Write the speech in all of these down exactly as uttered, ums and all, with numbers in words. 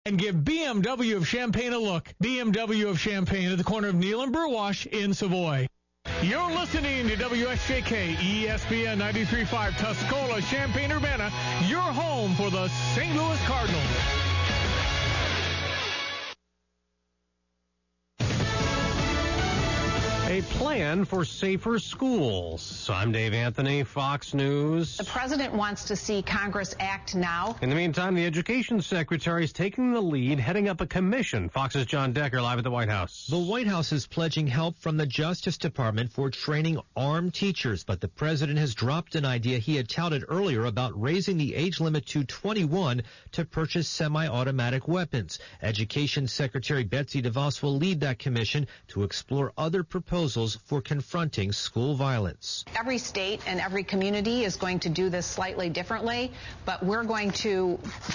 And give B M W of Champaign a look. B M W of Champaign at the corner of Neal and Burwash in Savoy. You're listening to W S J K E S P N ninety-three point five Tuscola, Champaign-Urbana, your home for the Saint Louis Cardinals. A plan for safer schools. I'm Dave Anthony, Fox News. The president wants to see Congress act now. In the meantime, the education secretary is taking the lead, heading up a commission. Fox's John Decker live at the White House. The White House is pledging help from the Justice Department for training armed teachers, but the president has dropped an idea he had touted earlier about raising the age limit to twenty-one to purchase semi-automatic weapons. Education Secretary Betsy DeVos will lead that commission to explore other proposals for confronting school violence. Every state and every community is going to do this slightly differently, but we're going to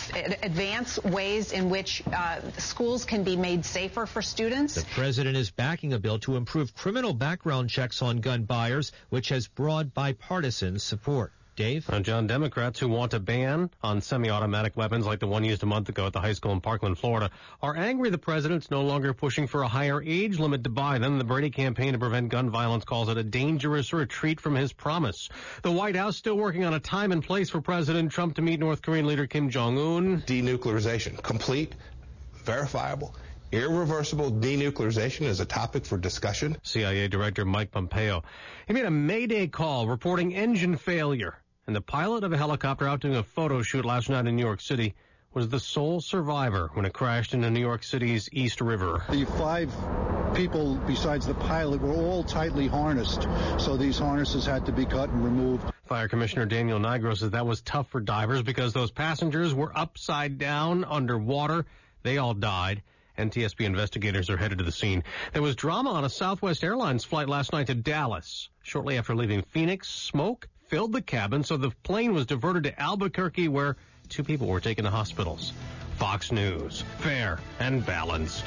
advance ways in which uh, schools can be made safer for students. The president is backing a bill to improve criminal background checks on gun buyers, which has broad bipartisan support. Dave? Uh, John, Democrats who want a ban on semi-automatic weapons like the one used a month ago at the high school in Parkland, Florida, are angry the president's no longer pushing for a higher age limit to buy them. The Brady campaign to prevent gun violence calls it a dangerous retreat from his promise. The White House still working on a time and place for President Trump to meet North Korean leader Kim Jong-un. Denuclearization, complete, verifiable, irreversible denuclearization is a topic for discussion. C I A Director Mike Pompeo. He made a Mayday call reporting engine failure. And the pilot of a helicopter out doing a photo shoot last night in New York City was the sole survivor when it crashed into New York City's East River. The five people besides the pilot were all tightly harnessed, so these harnesses had to be cut and removed. Fire Commissioner Daniel Nigro says that was tough for divers because those passengers were upside down underwater. They all died. N T S B investigators are headed to the scene. There was drama on a Southwest Airlines flight last night to Dallas. Shortly after leaving Phoenix, smoke filled the cabin, so the plane was diverted to Albuquerque, where two people were taken to hospitals. Fox News, fair and balanced.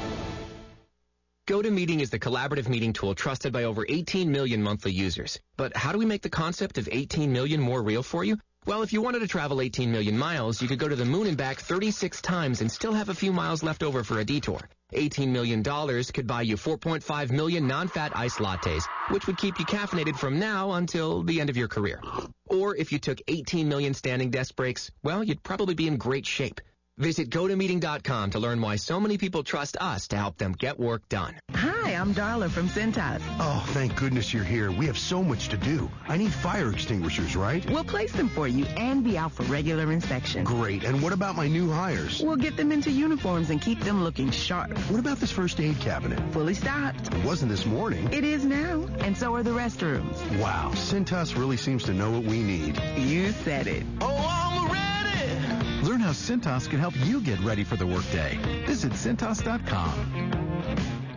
GoToMeeting is the collaborative meeting tool trusted by over eighteen million monthly users. But how do we make the concept of eighteen million more real for you? Well, if you wanted to travel eighteen million miles, you could go to the moon and back thirty-six times and still have a few miles left over for a detour. eighteen million dollars could buy you four point five million non-fat iced lattes, which would keep you caffeinated from now until the end of your career. Or if you took eighteen million standing desk breaks, well, you'd probably be in great shape. Visit go to meeting dot com to learn why so many people trust us to help them get work done. Hi, I'm Darla from Cintas. Oh, thank goodness you're here. We have so much to do. I need fire extinguishers, right? We'll place them for you and be out for regular inspection. Great. And what about my new hires? We'll get them into uniforms and keep them looking sharp. What about this first aid cabinet? Fully stocked. It wasn't this morning. It is now. And so are the restrooms. Wow. Cintas really seems to know what we need. You said it. Oh, I'm ready. Learn how Cintas can help you get ready for the workday. Visit Cintas dot com.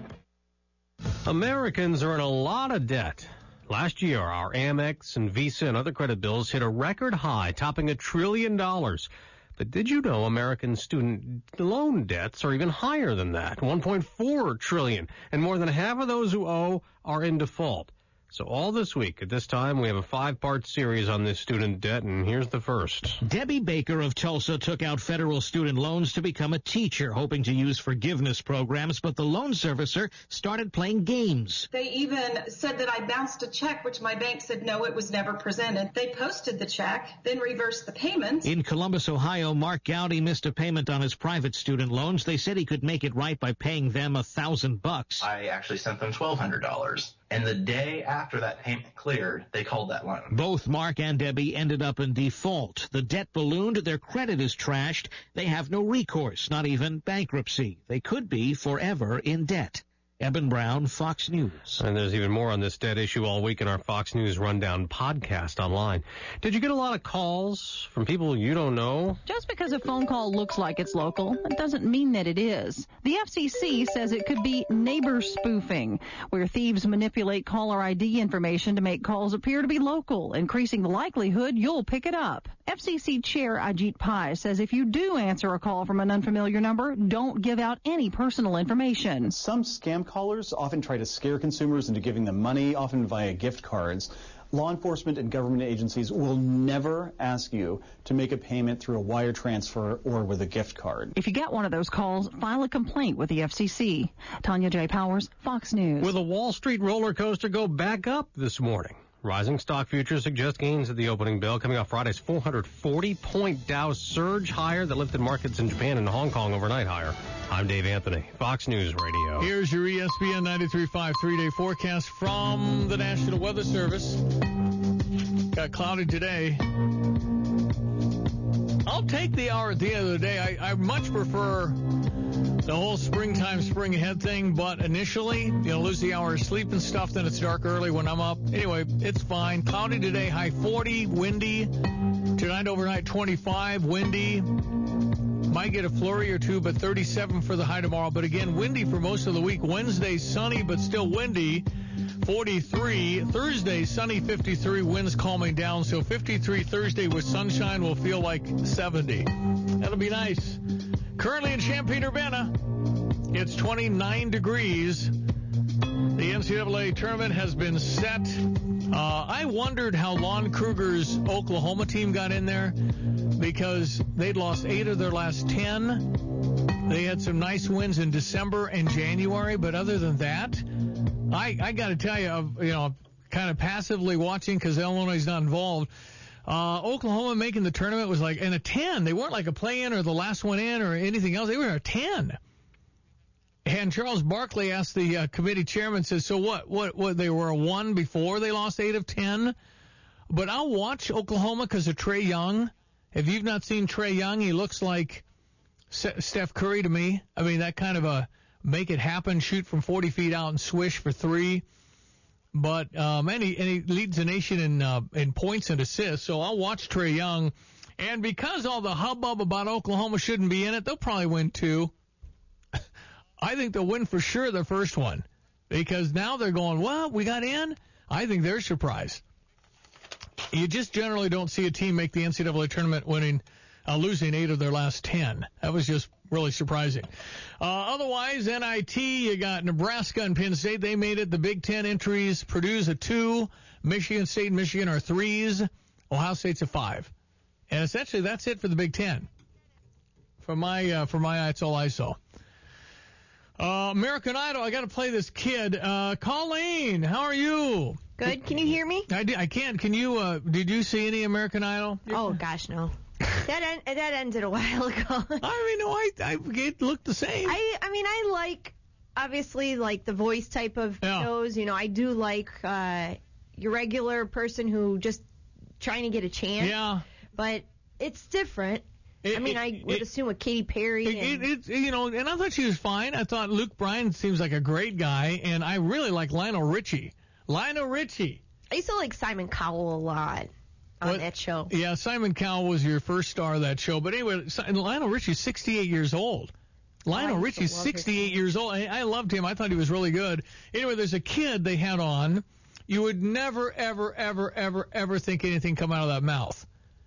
Americans are in a lot of debt. Last year, our Amex and Visa and other credit bills hit a record high, topping a trillion dollars. But did you know American student loan debts are even higher than that, one point four trillion dollars, and more than half of those who owe are in default. So all this week, at this time, we have a five-part series on this student debt, and here's the first. Debbie Baker of Tulsa took out federal student loans to become a teacher, hoping to use forgiveness programs, but the loan servicer started playing games. They even said that I bounced a check, which my bank said no, it was never presented. They posted the check, then reversed the payments. In Columbus, Ohio, Mark Gowdy missed a payment on his private student loans. They said he could make it right by paying them a thousand bucks. I actually sent them twelve hundred dollars. And the day after that payment cleared, they called that loan. Both Mark and Debbie ended up in default. The debt ballooned, their credit is trashed. They have no recourse, not even bankruptcy. They could be forever in debt. Eben Brown, Fox News. And there's even more on this debt issue all week in our Fox News Rundown podcast online. Did you get a lot of calls from people you don't know? Just because a phone call looks like it's local, it doesn't mean that it is. The F C C says it could be neighbor spoofing, where thieves manipulate caller I D information to make calls appear to be local, increasing the likelihood you'll pick it up. F C C Chair Ajit Pai says if you do answer a call from an unfamiliar number, don't give out any personal information. Some scam callers often try to scare consumers into giving them money, often via gift cards. Law enforcement and government agencies will never ask you to make a payment through a wire transfer or with a gift card. If you get one of those calls, file a complaint with the F C C. Tanya J. Powers, Fox News. Will the Wall Street roller coaster go back up this morning? Rising stock futures suggest gains at the opening bell, coming off Friday's four hundred forty point Dow surge higher that lifted markets in Japan and Hong Kong overnight higher. I'm Dave Anthony, Fox News Radio. Here's your E S P N ninety-three point five three-day forecast from the National Weather Service. Got cloudy today. I'll take the hour at the end of the day. I, I much prefer the whole springtime, spring ahead thing, but initially, you know, lose the hour of sleep and stuff, then it's dark early when I'm up. Anyway, it's fine. Cloudy today, high forty, windy. Tonight, overnight, twenty-five, windy. Might get a flurry or two, but thirty-seven for the high tomorrow. But again, windy for most of the week. Wednesday, sunny, but still windy. forty-three. Thursday, sunny, fifty-three. Winds calming down. So fifty-three Thursday with sunshine will feel like seventy. That'll be nice. Currently in Champaign-Urbana, it's twenty-nine degrees. The N C double A tournament has been set. Uh, I wondered how Lon Kruger's Oklahoma team got in there because they'd lost eight of their last ten. They had some nice wins in December and January, but other than that, I, I got to tell you, you know, kind of passively watching because Illinois is not involved. Uh, Oklahoma making the tournament was like in a ten. They weren't like a play-in or the last one in or anything else. They were a ten. And Charles Barkley asked the uh, committee chairman, says, so what, what, what, they were a one before they lost eight of ten? But I'll watch Oklahoma because of Trae Young. If you've not seen Trae Young, he looks like Steph Curry to me. I mean, that kind of a make it happen, shoot from forty feet out and swish for three. But um, and, he, and he leads the nation in uh, in points and assists. So I'll watch Trae Young. And because all the hubbub about Oklahoma shouldn't be in it, they'll probably win two. I think they'll win for sure the first one. Because now they're going, well, we got in. I think they're surprised. You just generally don't see a team make the N C double A tournament winning, uh, losing eight of their last ten. That was just really surprising. Uh, otherwise, N I T, you got Nebraska and Penn State. They made it. The Big Ten entries, Purdue's a two, Michigan State and Michigan are threes, Ohio State's a five. And essentially that's it for the Big Ten. For my, uh, for my eye, it's all I saw. Uh, American Idol, I got to play this kid. Uh, Colleen, how are you? Good. Can you hear me? I, I can't. Can you, uh, did you see any American Idol? Oh, gosh, no. That en- that ended a while ago. I mean, no, I, I it looked the same. I I mean, I like, obviously, like the voice type of yeah. shows. You know, I do like uh, your regular person who just trying to get a chance. Yeah. But it's different. It, I mean, it, I would it, assume with Katy Perry. It, it, it, you know, and I thought she was fine. I thought Luke Bryan seems like a great guy, and I really like Lionel Richie. Lionel Richie. I used to like Simon Cowell a lot on what, that show. Yeah, Simon Cowell was your first star of that show. But anyway, Lionel Richie's sixty-eight years old. Lionel oh, Richie's sixty-eight years old. I, I loved him. I thought he was really good. Anyway, there's a kid they had on. You would never, ever, ever, ever, ever think anything come out of that mouth.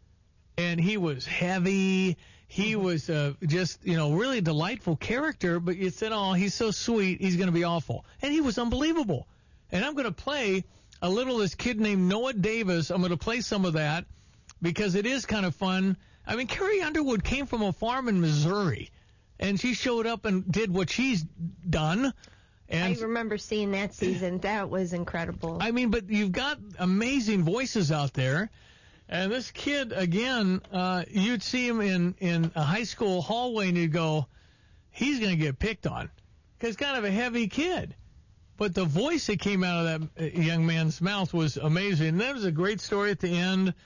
And he was heavy. He mm-hmm. was uh, just, you know, really delightful character. But you said, oh, he's so sweet. He's going to be awful. And he was unbelievable. And I'm going to play a little this kid named Noah Davis. I'm going to play some of that because it is kind of fun. I mean, Carrie Underwood came from a farm in Missouri, and she showed up and did what she's done. And I remember seeing that season. That was incredible. I mean, but you've got amazing voices out there. And this kid, again, uh, you'd see him in, in a high school hallway and you'd go, he's going to get picked on. Because kind of a heavy kid. But the voice that came out of that young man's mouth was amazing. And that was a great story at the end.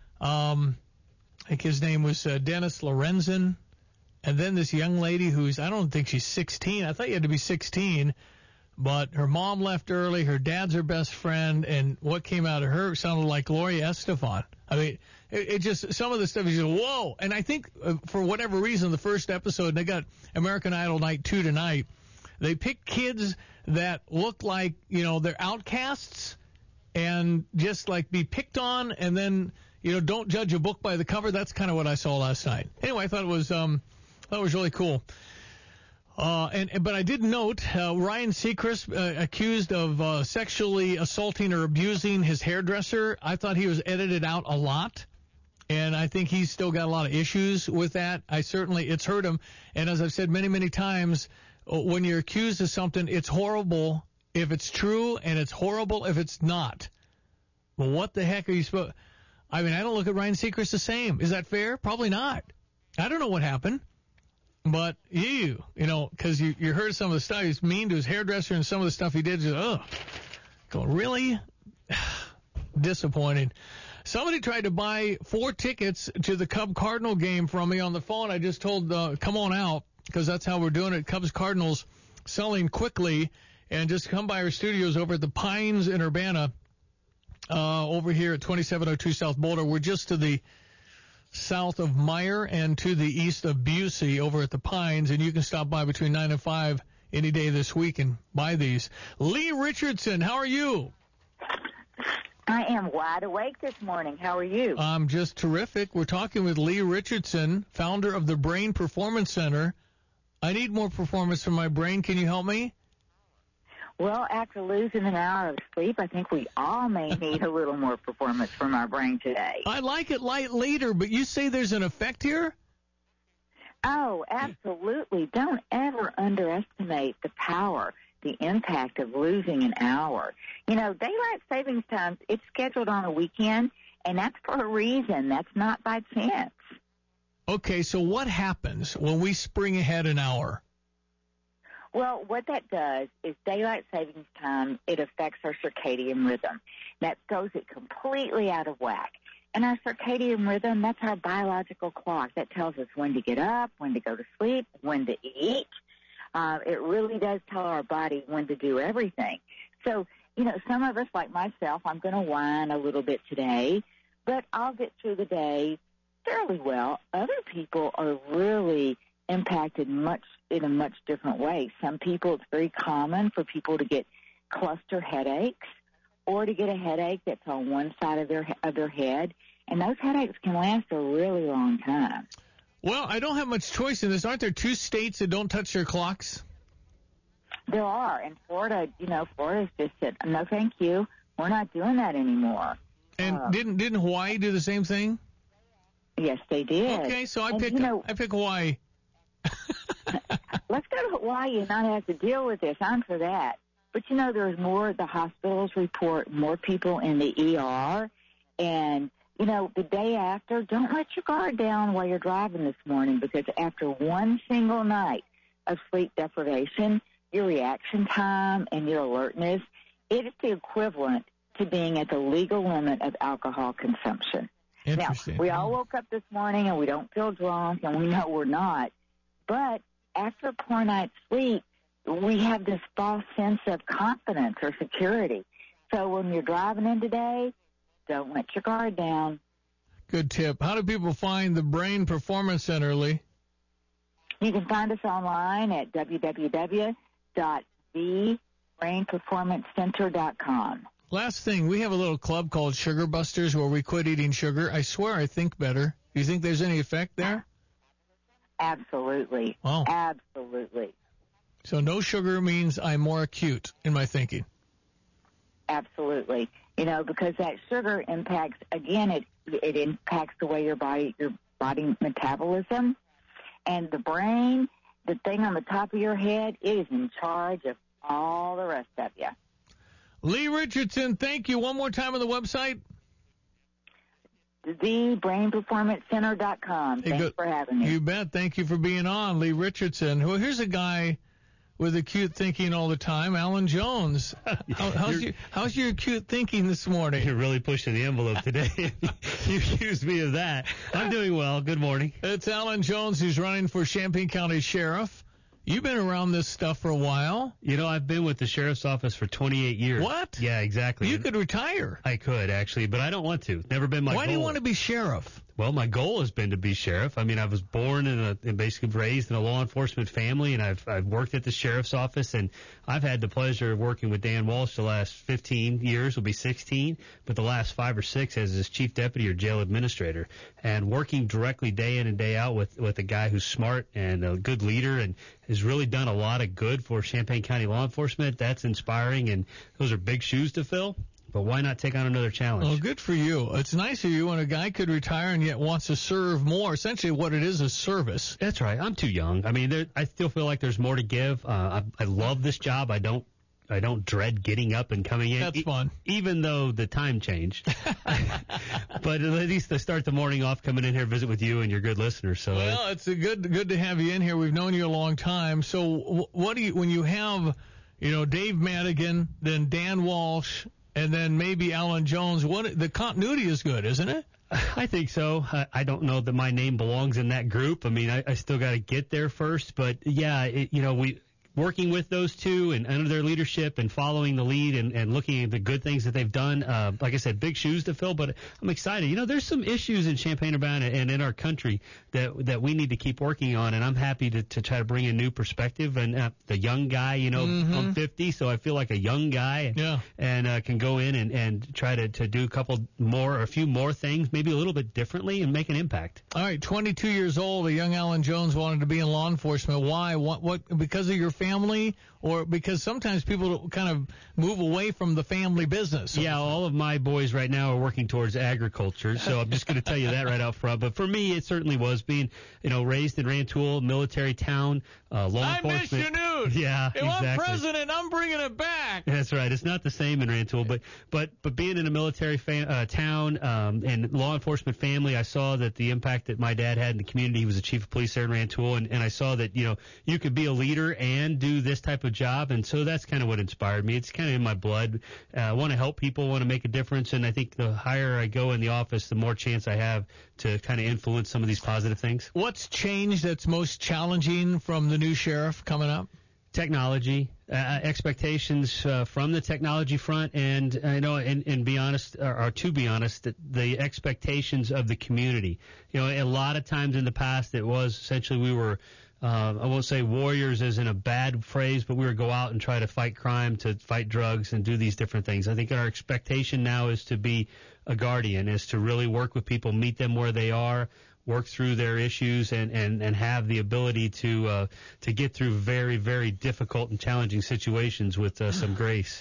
Um, I think his name was uh, Dennis Lorenzen. And then this young lady who's, I don't think she's sixteen. I thought you had to be sixteen. But her mom left early. Her dad's her best friend. And what came out of her sounded like Gloria Estefan. I mean, it, it just, some of the stuff is just, whoa. And I think uh, for whatever reason, the first episode, they got American Idol Night two tonight. They picked kids that look like, you know, they're outcasts and just like be picked on and then, you know, don't judge a book by the cover. That's kind of what I saw last night. Anyway, I thought it was, um, that was really cool. Uh, and but I did note uh, Ryan Seacrest uh, accused of uh, sexually assaulting or abusing his hairdresser. I thought he was edited out a lot, and I think he's still got a lot of issues with that. I certainly it's hurt him. And as I've said many many times, when you're accused of something, it's horrible if it's true, and it's horrible if it's not. Well, what the heck are you supposed? I mean, I don't look at Ryan Seacrest the same. Is that fair? Probably not. I don't know what happened. But you, you know, because you, you heard some of the stuff. He's mean to his hairdresser, and some of the stuff he did, just, ugh. Go, really? Disappointing. Somebody tried to buy four tickets to the Cub-Cardinal game from me on the phone. I just told, uh, come on out, because that's how we're doing it. Cubs-Cardinals selling quickly, and just come by our studios over at the Pines in Urbana, uh, over here at twenty-seven oh two South Boulder. We're just to the south of Meyer and to the east of Busey over at the Pines, and you can stop by between nine and five any day this week and buy these. Lee Richardson, how are you? I am wide awake this morning. How are you? I'm just terrific. We're talking with Lee Richardson, founder of the Brain Performance Center. I need more performance from my brain. Can you help me? Well, after losing an hour of sleep, I think we all may need a little more performance from our brain today. I like it light later, but you say there's an effect here? Oh, absolutely. Don't ever underestimate the power, the impact of losing an hour. You know, daylight savings time, it's scheduled on a weekend, and that's for a reason. That's not by chance. Okay, so what happens when we spring ahead an hour? Well, what that does is daylight savings time, it affects our circadian rhythm. That throws it completely out of whack. And our circadian rhythm, that's our biological clock. That tells us when to get up, when to go to sleep, when to eat. Uh, it really does tell our body when to do everything. So, you know, some of us, like myself, I'm going to whine a little bit today, but I'll get through the day fairly well. Other people are really impacted much in a much different way. Some people, it's very common for people to get cluster headaches or to get a headache that's on one side of their of their head, and those headaches can last a really long time. Well, I don't have much choice in this. Aren't there two states that don't touch their clocks? There are. And Florida, you know, Florida's just said, no, thank you. We're not doing that anymore. And uh, didn't didn't Hawaii do the same thing? Yes, they did. Okay, so I and, pick you know, I pick Hawaii. Let's go to Hawaii and not have to deal with this. I'm for that. But, you know, there's more, the hospitals report more people in the E R. And, you know, the day after, don't let your guard down while you're driving this morning, because after one single night of sleep deprivation, your reaction time and your alertness, it is the equivalent to being at the legal limit of alcohol consumption. Now, we all woke up this morning and we don't feel drunk, and we know we're not. But after a poor night's sleep, we have this false sense of confidence or security. So when you're driving in today, don't let your guard down. Good tip. How do people find the Brain Performance Center, Lee? You can find us online at w w w dot the brain performance center dot com. Last thing, we have a little club called Sugar Busters where we quit eating sugar. I swear I think better. Do you think there's any effect there? Absolutely. Oh. Absolutely. So no sugar means I'm more acute in my thinking. Absolutely. You know, because that sugar impacts, again, it it impacts the way your body, your body metabolism, and the brain, the thing on the top of your head, it is in charge of all the rest of you. Lee Richardson, thank you. One more time on the website. the brain performance center dot com. Thanks good. for having me. You bet. Thank you for being on, Lee Richardson. Well, here's a guy with acute thinking all the time, Alan Jones. How, how's, your, how's your acute thinking this morning? You're really pushing the envelope today. You accused me of that. I'm doing well. Good morning. It's Alan Jones who's running for Champaign County Sheriff. You've been around this stuff for a while. You know, I've been with the sheriff's office for twenty-eight years. What? Yeah, exactly. You could retire. I could, actually, but I don't want to. Never been my Why goal. do you want to be sheriff? Well, my goal has been to be sheriff. I mean, I was born in a, and basically raised in a law enforcement family, and I've I've worked at the sheriff's office, and I've had the pleasure of working with Dan Walsh the last fifteen years, will be sixteen, but the last five or six as his chief deputy or jail administrator, and working directly day in and day out with with a guy who's smart and a good leader and has really done a lot of good for Champaign County law enforcement. That's inspiring, and those are big shoes to fill. But why not take on another challenge? Well, good for you. It's nice of you when a guy could retire and yet wants to serve more. Essentially, what it is is service. That's right. I'm too young. I mean, there, I still feel like there's more to give. Uh, I, I love this job. I don't. I don't dread getting up and coming in. That's fun. E- even though the time changed. But at least I start the morning off coming in here, visit with you and your good listeners. So well, it's a good good to have you in here. We've known you a long time. So what do you when you have, you know, Dave Madigan, then Dan Walsh, and then maybe Alan Jones? What the continuity is good, isn't it? I think so. I, I don't know that my name belongs in that group. I mean, I, I still got to get there first. But yeah, it, you know, we. Working with those two and under their leadership and following the lead and, and looking at the good things that they've done, uh, like I said, big shoes to fill, but I'm excited. You know, there's some issues in Champaign-Urbana and in our country that that we need to keep working on, and I'm happy to, to try to bring a new perspective. And uh, the young guy, you know, mm-hmm. I'm fifty, so I feel like a young guy yeah. and uh, can go in and, and try to, to do a couple more or a few more things, maybe a little bit differently and make an impact. All right, twenty-two years old, a young Alan Jones wanted to be in law enforcement. Why? What? What? Because of your family? Or because sometimes people kind of move away from the family business. Yeah, all of my boys right now are working towards agriculture, so I'm just going to tell you that right out front. But for me, it certainly was being, you know, raised in Rantoul, military town, uh, law I enforcement. I miss your news. Yeah, if exactly. I'm president, I'm bringing it back. That's right. It's not the same in Rantoul, but but but being in a military fa- uh, town um, and law enforcement family, I saw that the impact that my dad had in the community. He was the chief of police there in Rantoul, and, and I saw that, you know, you could be a leader and do this type of job, and so that's kind of what inspired me. It's kind of in my blood. Uh, I want to help people, want to make a difference, and I think the higher I go in the office, the more chance I have to kind of influence some of these positive things. What's changed that's most challenging from the new sheriff coming up? Technology, uh, expectations uh, from the technology front, and I uh, know, and, and be honest, or, or to be honest, the, the expectations of the community. You know, a lot of times in the past, it was essentially we were. Uh, I won't say warriors as in a bad phrase, but we would go out and try to fight crime, to fight drugs, and do these different things. I think our expectation now is to be a guardian, is to really work with people, meet them where they are, work through their issues, and, and, and have the ability to uh, to get through very, very difficult and challenging situations with uh, some grace.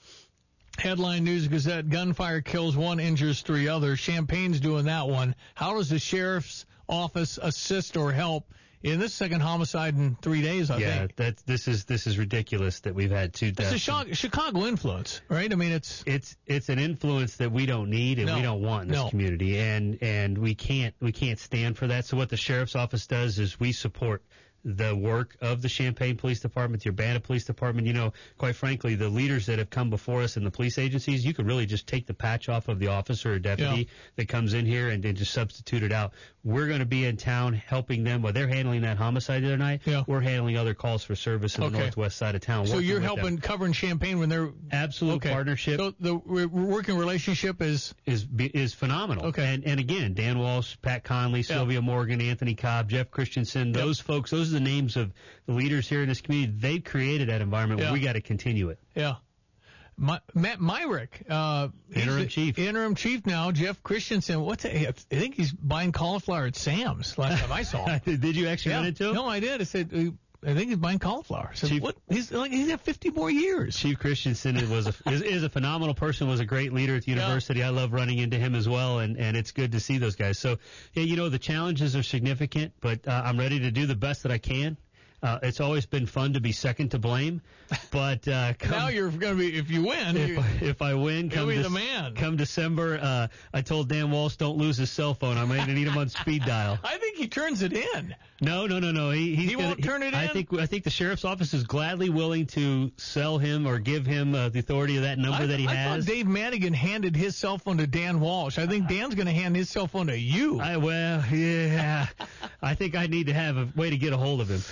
Headline News Gazette, gunfire kills one, injures three others. Champaign's doing that one. How does the sheriff's office assist or help in this second homicide in three days, I yeah, think? Yeah, that this is this is ridiculous that we've had two deaths. It's a Chicago, Chicago influence, right? I mean, it's it's it's an influence that we don't need and no, we don't want in this no. community, and and we can't we can't stand for that. So what the sheriff's office does is we support the work of the Champaign Police Department, the Urbana Police Department. You know, quite frankly, the leaders that have come before us in the police agencies, you could really just take the patch off of the officer or deputy yeah. that comes in here and, and just substitute it out. We're going to be in town helping them. While they're handling that homicide the other night, yeah. we're handling other calls for service in okay. the northwest side of town. So you're with helping them. covering Champaign when they're absolute okay. partnership. So the re- working relationship is is is phenomenal. Okay. And and again, Dan Walsh, Pat Conley, yeah. Sylvia Morgan, Anthony Cobb, Jeff Christensen, yep. those folks, those are the names of the leaders here in this community. They've created that environment yeah. where we got to continue it. Yeah. My, Matt Myrick, uh, interim chief, interim chief now. Jeff Christensen. What's the, I think he's buying cauliflower at Sam's. Last time I saw him. Did you actually yeah. run into him? No, I did. I said, I think he's buying cauliflower. I said, Chief, what? He's like he's got fifty more years. Chief Christensen was a, is, is a phenomenal person. Was a great leader at the university. Yeah. I love running into him as well, and and it's good to see those guys. So yeah, you know the challenges are significant, but uh, I'm ready to do the best that I can. Uh, it's always been fun to be second to blame, but uh, come, now you're going to be if you win. If, I, if I win, come, be de- the man. come December. Uh, I told Dan Walsh don't lose his cell phone. I'm going to need him on speed dial. I think he turns it in. No, no, no, no. He he's he gonna, won't turn it I in. I think I think the sheriff's office is gladly willing to sell him or give him uh, the authority of that number I, that he I has. I thought Dave Madigan handed his cell phone to Dan Walsh. I think Dan's going to hand his cell phone to you. I, well, yeah. I think I need to have a way to get a hold of him. Well,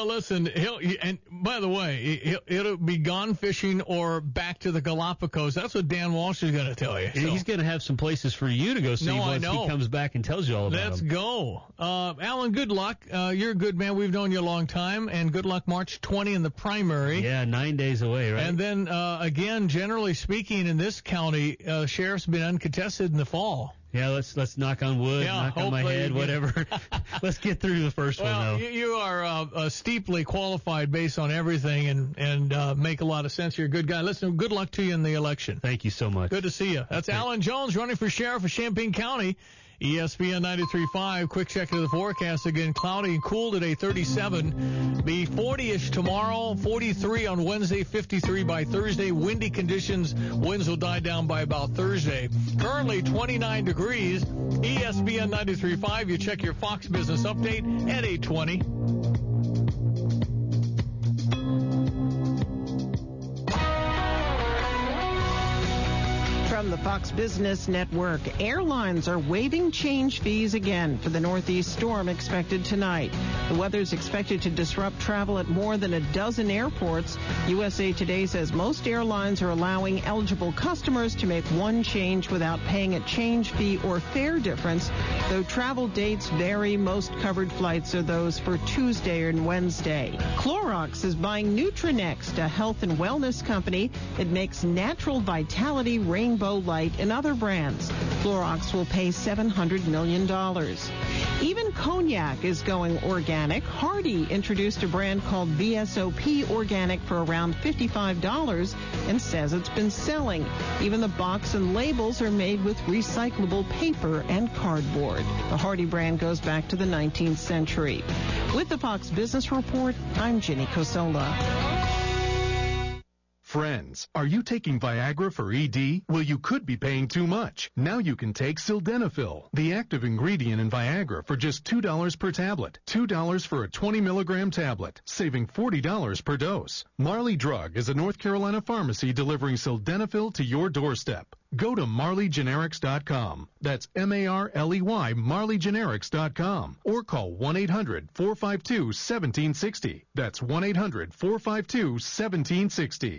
Well, listen, he'll, and by the way, he'll, it'll be gone fishing or back to the Galapagos. That's what Dan Walsh is going to tell you. So. He's going to have some places for you to go see no, once I know. he comes back and tells you all about Let's them. go. Uh, Alan, good luck. Uh, you're a good man. We've known you a long time, and good luck March twentieth in the primary. Yeah, nine days away, right? And then, uh, again, generally speaking, in this county, uh, sheriff's been uncontested in the fall. Yeah, let's let's knock on wood, yeah, knock on my head, you whatever. Let's get through the first well, one, though. You, you are uh, uh, steeply qualified based on everything and, and uh, make a lot of sense. You're a good guy. Listen, good luck to you in the election. Thank you so much. Good to see you. That's Alan Jones running for sheriff of Champaign County. E S P N ninety-three point five. Quick check of the forecast. Again, cloudy and cool today, thirty-seven. Be forty-ish tomorrow, forty-three on Wednesday, fifty-three by Thursday. Windy conditions. Winds will die down by about Thursday. Currently twenty-nine degrees. E S P N ninety-three point five. You check your Fox Business Update at eight twenty. From the Fox Business Network, airlines are waiving change fees again for the Northeast storm expected tonight. The weather's expected to disrupt travel at more than a dozen airports. U S A Today says most airlines are allowing eligible customers to make one change without paying a change fee or fare difference. Though travel dates vary, most covered flights are those for Tuesday and Wednesday. Clorox is buying Nutranext, a health and wellness company. It makes natural vitality, rainbow light, and other brands. Clorox will pay seven hundred million dollars. Even cognac is going organic. Hardy introduced a brand called V S O P Organic for around fifty-five dollars and says it's been selling. Even the box and labels are made with recyclable paper and cardboard. The Hardy brand goes back to the nineteenth century. With the Fox Business Report, I'm Ginny Cosola. Friends, are you taking Viagra for E D? Well, you could be paying too much. Now you can take Sildenafil, the active ingredient in Viagra, for just two dollars per tablet. two dollars for a twenty milligram tablet, saving forty dollars per dose. Marley Drug is a North Carolina pharmacy delivering Sildenafil to your doorstep. Go to Marley Generics dot com. That's M A R L E Y, Marley Generics dot com. Or call one eight hundred, four five two, one seven six zero. That's one eight hundred, four five two, one seven six zero.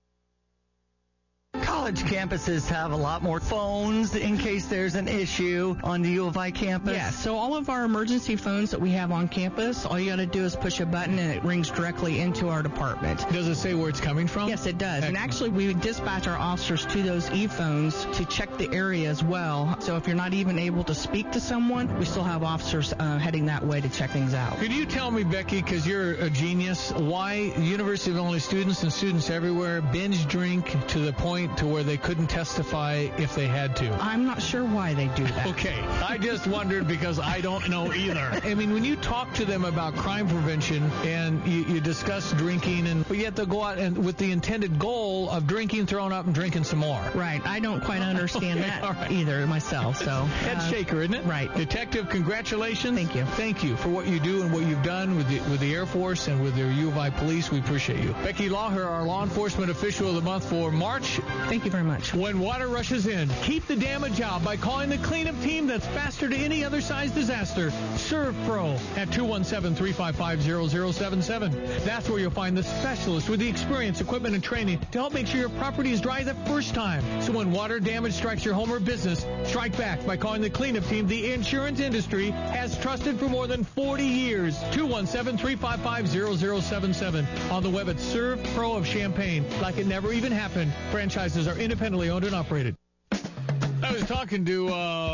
College campuses have a lot more phones in case there's an issue on the U of I campus. Yeah, so all of our emergency phones that we have on campus, all you got to do is push a button and it rings directly into our department. Does it say where it's coming from? Yes, it does. Excellent. And actually, we dispatch our officers to those e-phones to check the area as well. So if you're not even able to speak to someone, we still have officers uh, heading that way to check things out. Could you tell me, Becky, because you're a genius, why University of Illinois students and students everywhere binge drink to the point to where they couldn't testify if they had to? I'm not sure why they do that. Okay, I just wondered because I don't know either. I mean, when you talk to them about crime prevention and you, you discuss drinking, and but yet they'll go out and with the intended goal of drinking, throwing up, and drinking some more. Right. I don't quite understand okay, that right. either myself. So head uh, shaker, isn't it? Right. Detective, congratulations. Thank you. Thank you for what you do and what you've done with the with the Air Force and with the U of I Police. We appreciate you. Becky Lawher, our law enforcement official of the month for March. Thank you very much. When water rushes in, keep the damage out by calling the cleanup team that's faster to any other size disaster. Serve Pro at two one seven, three five five, zero zero seven seven. That's where you'll find the specialist with the experience, equipment, and training to help make sure your property is dry the first time. So when water damage strikes your home or business, strike back by calling the cleanup team the insurance industry has trusted for more than forty years. two one seven, three five five, zero zero seven seven. On the web at Serve Pro of Champaign. Like it never even happened. Franchises are independently owned and operated. I was talking to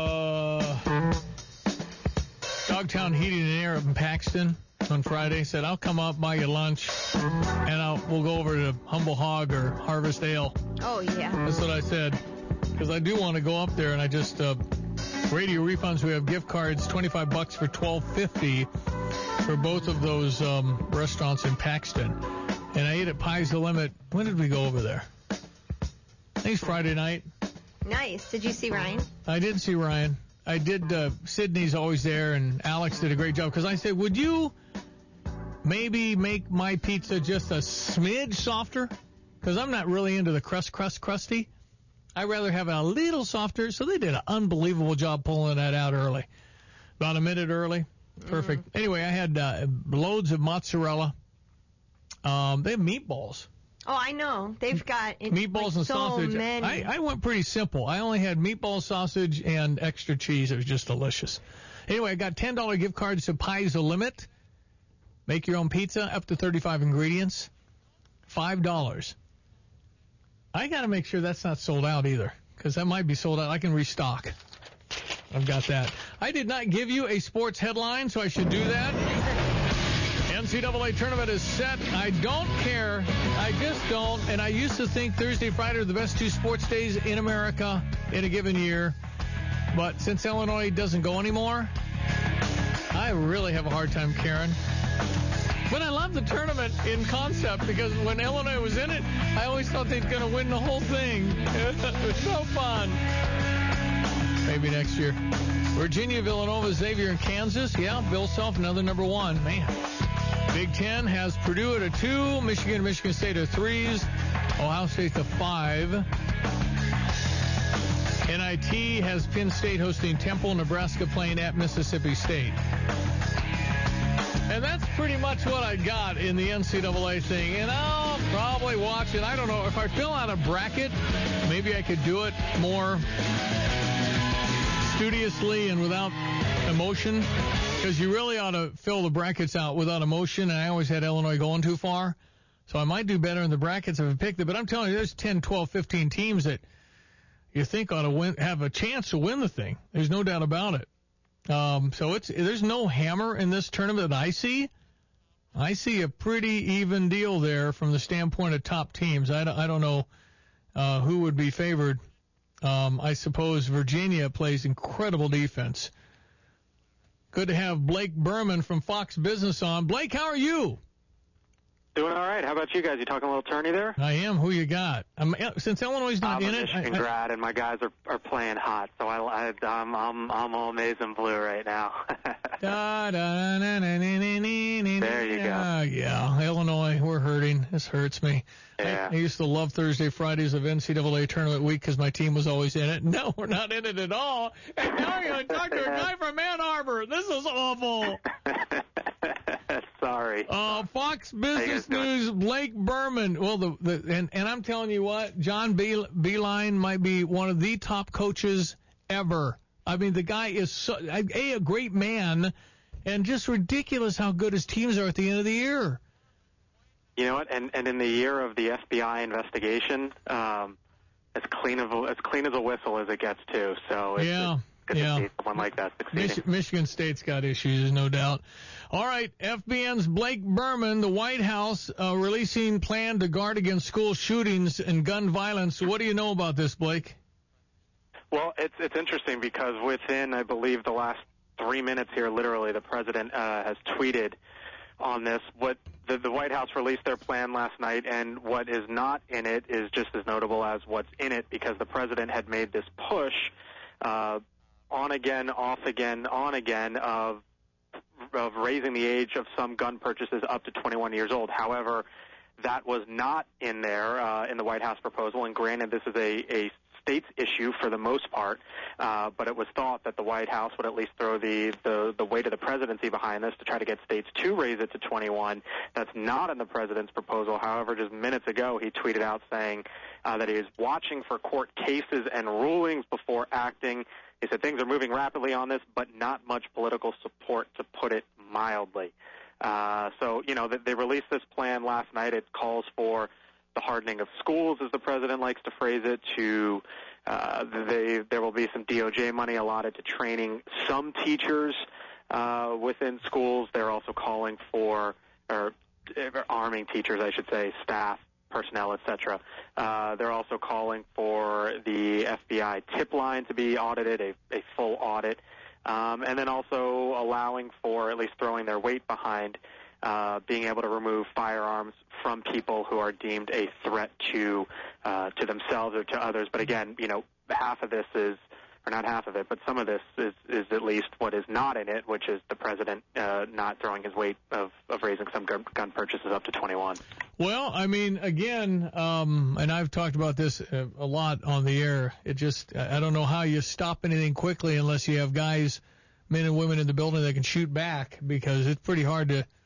uh, Dogtown Heating and Air up in Paxton on Friday. Said, I'll come up, buy you lunch, and I'll, we'll go over to Humble Hog or Harvest Ale. Oh, yeah. That's what I said. Because I do want to go up there, and I just, uh, Radio Refunds, we have gift cards, twenty-five bucks for twelve fifty for both of those um, restaurants in Paxton. And I ate at Pie's the Limit. When did we go over there? I think it's Friday night. Nice. Did you see Ryan? I did see Ryan. I did. Uh, Sydney's always there, and Alex did a great job. Because I said, would you maybe make my pizza just a smidge softer? Because I'm not really into the crust, crust, crusty. I'd rather have it a little softer. So they did an unbelievable job pulling that out early. About a minute early. Perfect. Mm-hmm. Anyway, I had uh, loads of mozzarella, Um, they have meatballs. Oh, I know. They've got it, meatballs like and so sausage. Many. I, I went pretty simple. I only had meatballs, sausage, and extra cheese. It was just delicious. Anyway, I got ten dollars gift cards to Pies the Limit. Make your own pizza, up to thirty-five ingredients. five dollars. I got to make sure that's not sold out either, because that might be sold out. I can restock. I've got that. I did not give you a sports headline, so I should do that. N C double A tournament is set. I don't care. I just don't. And I used to think Thursday, Friday are the best two sports days in America in a given year. But since Illinois doesn't go anymore, I really have a hard time caring. But I love the tournament in concept, because when Illinois was in it, I always thought they'd going to win the whole thing. It was so fun. Maybe next year. Virginia, Villanova, Xavier, and Kansas. Yeah, Bill Self, another number one. Man. Big Ten has Purdue at a two, Michigan, Michigan State at threes, Ohio State to five. N I T has Penn State hosting Temple, Nebraska playing at Mississippi State. And that's pretty much what I got in the N C double A thing. And I'll probably watch it. I don't know. If I fill out a bracket, maybe I could do it more studiously and without emotion. Because you really ought to fill the brackets out without emotion. And I always had Illinois going too far. So I might do better in the brackets if I picked it. But I'm telling you, there's ten, twelve, fifteen teams that you think ought to win, have a chance to win the thing. There's no doubt about it. Um, so it's there's no hammer in this tournament that I see. I see a pretty even deal there from the standpoint of top teams. I don't, I don't know uh, who would be favored. Um, I suppose Virginia plays incredible defense. Good to have Blake Berman from Fox Business on. Blake, how are you? Doing all right. How about you guys? You talking a little tourney there? I am. Who you got? I'm, since Illinois is not I'm in a it, Michigan I, I, grad, and my guys are are playing hot, so I, I I'm I'm I'm all maize and blue right now. da, da, na, na, na, na, na, there you uh, go. Yeah, Illinois, we're hurting. This hurts me. Yeah. I, I used to love Thursday, Fridays of N C double A tournament week because my team was always in it. No, we're not in it at all. And now you're going to talk to a guy from Ann Arbor. This is awful. Sorry. Uh, Fox Business News, Blake Berman. Well, the, the and, and I'm telling you what, John Be- Beilein might be one of the top coaches ever. I mean, the guy is so, a, a great man, and just ridiculous how good his teams are at the end of the year. You know what? And and in the year of the F B I investigation, um, as clean of a, as clean as a whistle as it gets too. So it's, yeah. it's good yeah. to see someone like that succeeding. Mich- Michigan State's got issues, there's no doubt. All right, F B N's Blake Berman, the White House uh, releasing plan to guard against school shootings and gun violence. What do you know about this, Blake? Well, it's it's interesting because within, I believe, the last three minutes here, literally, the president uh, has tweeted on this. What the, the White House released their plan last night, and what is not in it is just as notable as what's in it, because the president had made this push uh, on again, off again, on again of of raising the age of some gun purchases up to twenty-one years old. However, that was not in there uh, in the White House proposal, and granted, this is a, a state's issue for the most part, uh, but it was thought that the White House would at least throw the, the, the weight of the presidency behind this to try to get states to raise it to twenty-one. That's not in the president's proposal. However, just minutes ago, he tweeted out saying uh, that he is watching for court cases and rulings before acting. He said things are moving rapidly on this, but not much political support, to put it mildly. Uh, so, you know, they, they released this plan last night. It calls for the hardening of schools, as the president likes to phrase it, to uh, they, there will be some D O J money allotted to training some teachers uh, within schools. They're also calling for, or arming teachers, I should say, staff, personnel, et cetera. Uh, they're also calling for the F B I tip line to be audited, a, a full audit, um, and then also allowing for, at least throwing their weight behind, uh, being able to remove firearms from people who are deemed a threat to uh, to themselves or to others. But again, you know, half of this is, or not half of it, but some of this is, is at least what is not in it, which is the president uh, not throwing his weight of, of raising some gun, gun purchases up to twenty-one. Well, I mean, again, um, and I've talked about this a, a lot on the air. It just, I don't know how you stop anything quickly unless you have guys, men and women in the building that can shoot back, because it's pretty hard to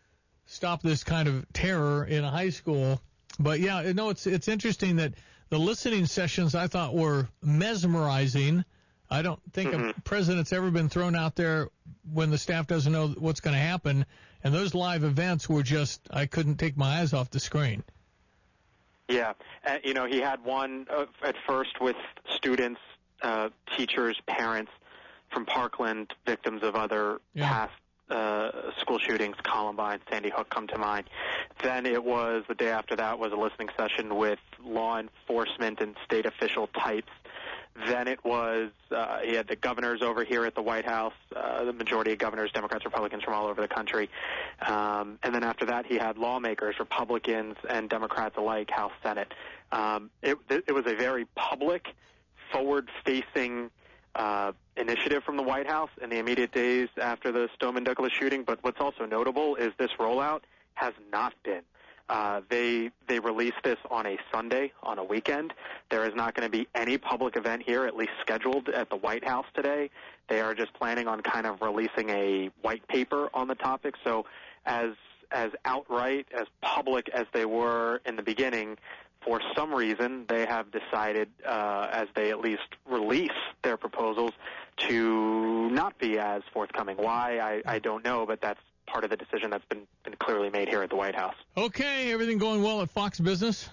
stop this kind of terror in a high school. But yeah, no, it's it's interesting that the listening sessions I thought were mesmerizing. I don't think mm-hmm. a president's ever been thrown out there when the staff doesn't know what's going to happen. And those live events were just, I couldn't take my eyes off the screen. Yeah. Uh, you know, he had one uh, at first with students, uh, teachers, parents from Parkland, victims of other yeah. past uh, school shootings, Columbine, Sandy Hook come to mind. Then it was, the day after that was a listening session with law enforcement and state official types. Then it was, uh, he had the governors over here at the White House, uh, the majority of governors, Democrats, Republicans from all over the country. Um, and then after that, he had lawmakers, Republicans and Democrats alike, House, Senate. Um, it, it was a very public, forward-facing uh, initiative from the White House in the immediate days after the Stoneman Douglas shooting. But what's also notable is this rollout has not been. Uh, they they released this on a Sunday, on a weekend. There is not going to be any public event here, at least scheduled at the White House today. They are just planning on kind of releasing a white paper on the topic. So as as outright, as public as they were in the beginning, for some reason they have decided, uh, as they at least release their proposals, to not be as forthcoming. Why, I, I don't know, but that's part of the decision that's been, been clearly made here at the White House. Okay, everything going well at Fox Business?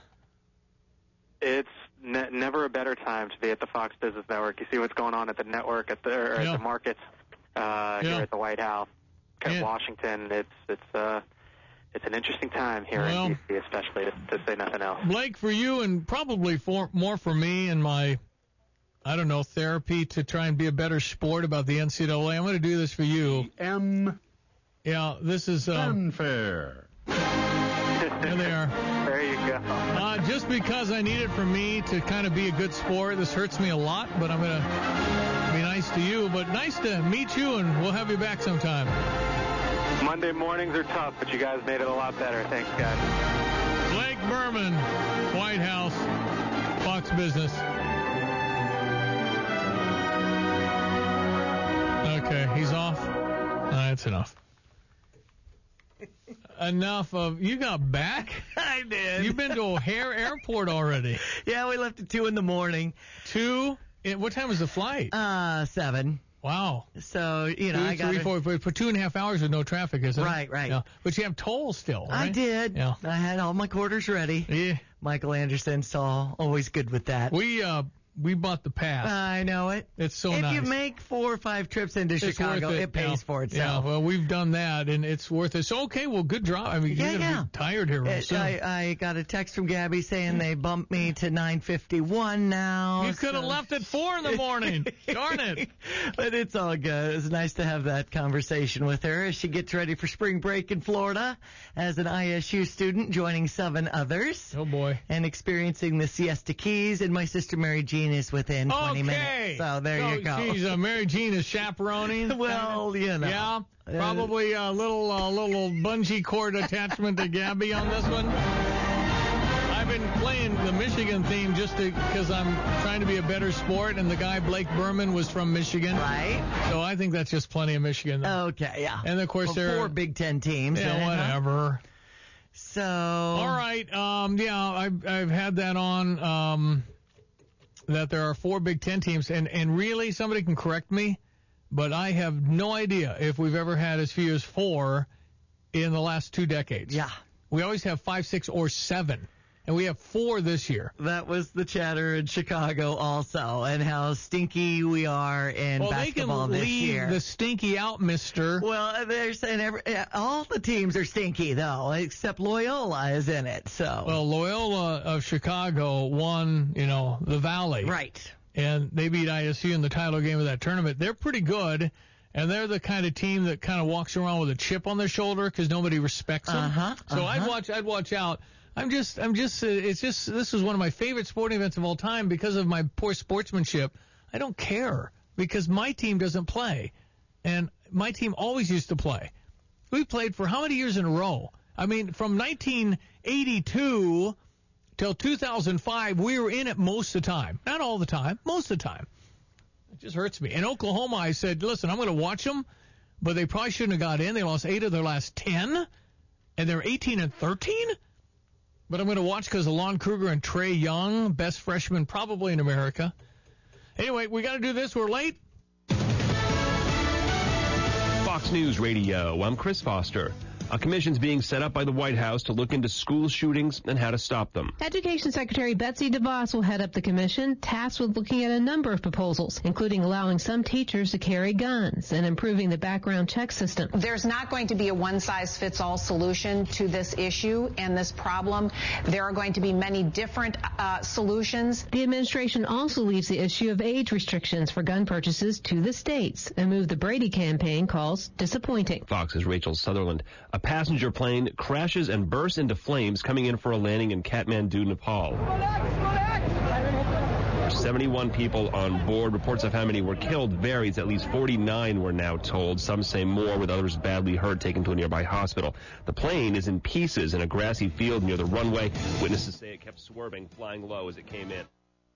It's ne- never a better time to be at the Fox Business Network. You see what's going on at the network, at the, or yeah. at the markets uh, yeah. here at the White House, at yeah. Washington. It's it's uh, it's an interesting time here well, in D C, especially to, to say nothing else. Blake, for you and probably for more for me and my, I don't know, therapy to try and be a better sport about the N C double A, I'm going to do this for you. M. Yeah, this is um, unfair. There they are. There you go. Uh, just because I need it for me to kind of be a good sport, this hurts me a lot, but I'm going to be nice to you. But nice to meet you, and we'll have you back sometime. Monday mornings are tough, but you guys made it a lot better. Thanks, guys. Blake Berman, White House, Fox Business. Okay, he's off. Uh, that's enough. Enough of, you got back? I did. You've been to O'Hare Airport already. Yeah, we left at two in the morning. Two? What time was the flight? Uh, seven. Wow. So, you know, Two, I got three, four, for two and a half hours with no traffic, isn't it? Right, right. Yeah. But you have tolls still, right? I did. Yeah. I had all my quarters ready. Yeah. Michael Anderson, so always good with that. We, uh, we bought the pass. I know it. It's so if nice. If you make four or five trips into it's Chicago, it. it pays yeah. for itself. Yeah, well, we've done that, and it's worth it. So, okay, well, good job. I mean, yeah, you're going to yeah. be tired here real it, soon. I, I got a text from Gabby saying they bumped me to nine fifty-one now. You could have so. left at four in the morning. Darn it. But it's all good. It's nice to have that conversation with her as she gets ready for spring break in Florida as an I S U student, joining seven others. Oh, boy. And experiencing the Siesta Keys. And my sister Mary Jean is within twenty okay. minutes. So there so you go. She's uh, Mary Jean is chaperoning. Well, you know. Yeah. Probably a little uh, little bungee cord attachment to Gabby on this one. I've been playing the Michigan theme just because I'm trying to be a better sport, and the guy Blake Berman was from Michigan. Right. So I think that's just plenty of Michigan. Okay, yeah. And of course well, there four are Big Ten teams. Yeah, then, whatever. Huh? So. All right. Um. Yeah, I've I've had that on. Um. That there are four Big Ten teams, and, and really, somebody can correct me, but I have no idea if we've ever had as few as four in the last two decades. Yeah. We always have five, six, or seven, and we have four this year. That was the chatter in Chicago also, and how stinky we are in well, basketball this year. Well, they can leave the stinky out, mister. Well, they're saying every, all the teams are stinky, though, except Loyola is in it. So. Well, Loyola of Chicago won, you know, the Valley. Right. And they beat I S U in the title game of that tournament. They're pretty good, and they're the kind of team that kind of walks around with a chip on their shoulder because nobody respects them. Uh-huh, so uh-huh. I'd watch, I'd watch out. I'm just, I'm just, uh, it's just, this is one of my favorite sporting events of all time because of my poor sportsmanship. I don't care because my team doesn't play, and my team always used to play. We played for how many years in a row? I mean, from nineteen eighty-two till two thousand five, we were in it most of the time. Not all the time, most of the time. It just hurts me. In Oklahoma, I said, listen, I'm going to watch them, but they probably shouldn't have got in. They lost eight of their last ten. and they're eighteen and thirteen? But I'm going to watch because Alon Kruger and Trey Young, best freshman probably in America. Anyway, we got to do this. We're late. Fox News Radio, I'm Chris Foster. A commission's being set up by the White House to look into school shootings and how to stop them. Education Secretary Betsy DeVos will head up the commission, tasked with looking at a number of proposals, including allowing some teachers to carry guns and improving the background check system. There's not going to be a one-size-fits-all solution to this issue and this problem. There are going to be many different uh, solutions. The administration also leaves the issue of age restrictions for gun purchases to the states, a move the Brady campaign calls disappointing. Fox's Rachel Sutherland. A passenger plane crashes and bursts into flames coming in for a landing in Kathmandu, Nepal. seventy-one people on board. Reports of how many were killed varies. At least forty-nine were now told. Some say more, with others badly hurt, taken to a nearby hospital. The plane is in pieces in a grassy field near the runway. Witnesses say it kept swerving, flying low as it came in.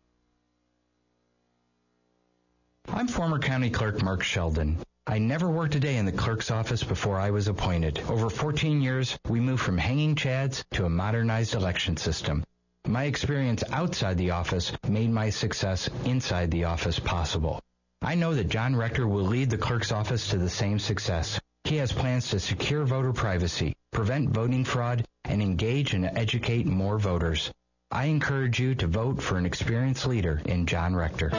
I'm former County Clerk Mark Sheldon. I never worked a day in the clerk's office before I was appointed. Over fourteen years, we moved from hanging chads to a modernized election system. My experience outside the office made my success inside the office possible. I know that John Rector will lead the clerk's office to the same success. He has plans to secure voter privacy, prevent voting fraud, and engage and educate more voters. I encourage you to vote for an experienced leader in John Rector.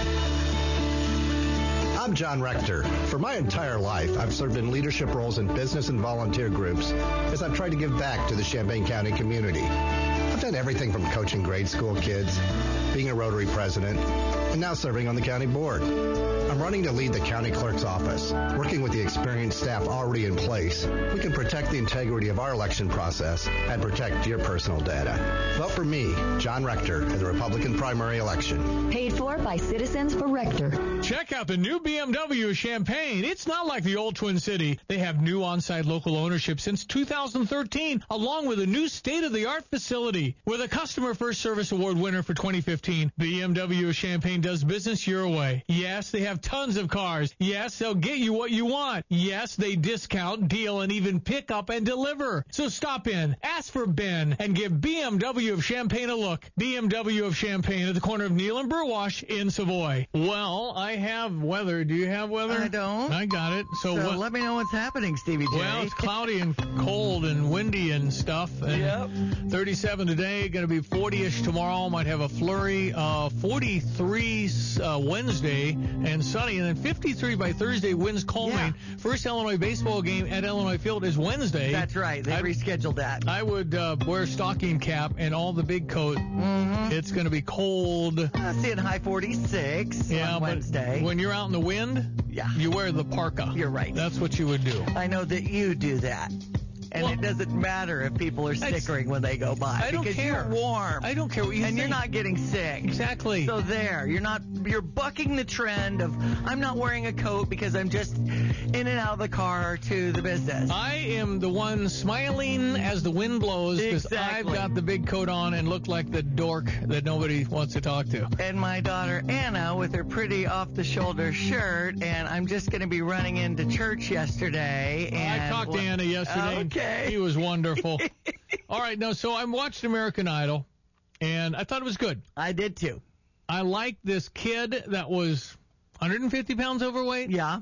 I'm John Rector. For my entire life, I've served in leadership roles in business and volunteer groups as I've tried to give back to the Champaign County community. I've done everything from coaching grade school kids, being a Rotary president, and now serving on the county board. I'm running to lead the county clerk's office. Working with the experienced staff already in place, we can protect the integrity of our election process and protect your personal data. Vote for me, John Rector, in the Republican primary election. Paid for by Citizens for Rector. Check out the new B M W Champaign. It's not like the old Twin City. They have new on-site local ownership since two thousand thirteen, along with a new state-of-the-art facility. With a Customer First Service Award winner for twenty fifteen, B M W Champaign does business your way. Yes, they have tons of cars. Yes, they'll get you what you want. Yes, they discount, deal, and even pick up and deliver. So stop in, ask for Ben, and give B M W of Champaign a look. B M W of Champaign at the corner of Neal and Burwash in Savoy. Well, I have weather. Do you have weather? I don't. I got it. So, So what? let me know what's happening, Stevie J. Well, it's cloudy and cold and windy and stuff. And Yep. thirty-seven today, going to be forty-ish tomorrow. Might have a flurry. Uh, forty-three uh, Wednesday and sunny, and then fifty-three by Thursday. Winds calming. Yeah. First Illinois baseball game at Illinois Field is Wednesday. That's right. They I, rescheduled that. I would uh, wear a stocking cap and all the big coat. Mm-hmm. It's going to be cold. Uh, seeing high forty-six yeah, on but Wednesday. when you're out in the wind, yeah. you wear the parka. You're right. That's what you would do. I know that you do that. And Well, it doesn't matter if people are snickering when they go by. I don't because care. you're warm. I don't care what you and think. you're not getting sick. Exactly. So there, you're not. You're bucking the trend of I'm not wearing a coat because I'm just in and out of the car to the business. I am the one smiling as the wind blows because Exactly. I've got the big coat on and look like the dork that nobody wants to talk to. And my daughter Anna with her pretty off-the-shoulder shirt, and I'm just going to be running into church yesterday. And I talked to Anna yesterday. Okay. He was wonderful. All right, no, so I watched American Idol, and I thought it was good. I did too. I liked this kid that was one hundred fifty pounds overweight. Yeah.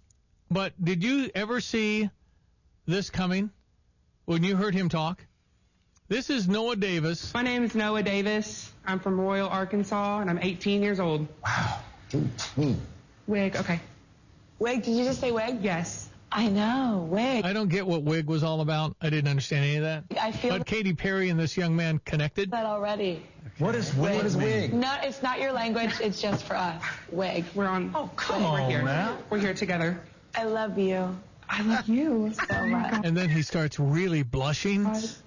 But did you ever see this coming when you heard him talk? This is Noah Davis. My name is Noah Davis. I'm from Royal, Arkansas, and I'm eighteen years old. Wow. Wig, okay. Wig, did you just say wig? Yes. I know, wig. I don't get what Wig was all about. I didn't understand any of that. I feel But Katy Perry and this young man connected. that already. What is wig? What is wig? No, it's not your language. It's just for us. Wig. We're on. Oh, come We're on here. now. We're here together. I love you. I love you. So much. And then he starts really blushing.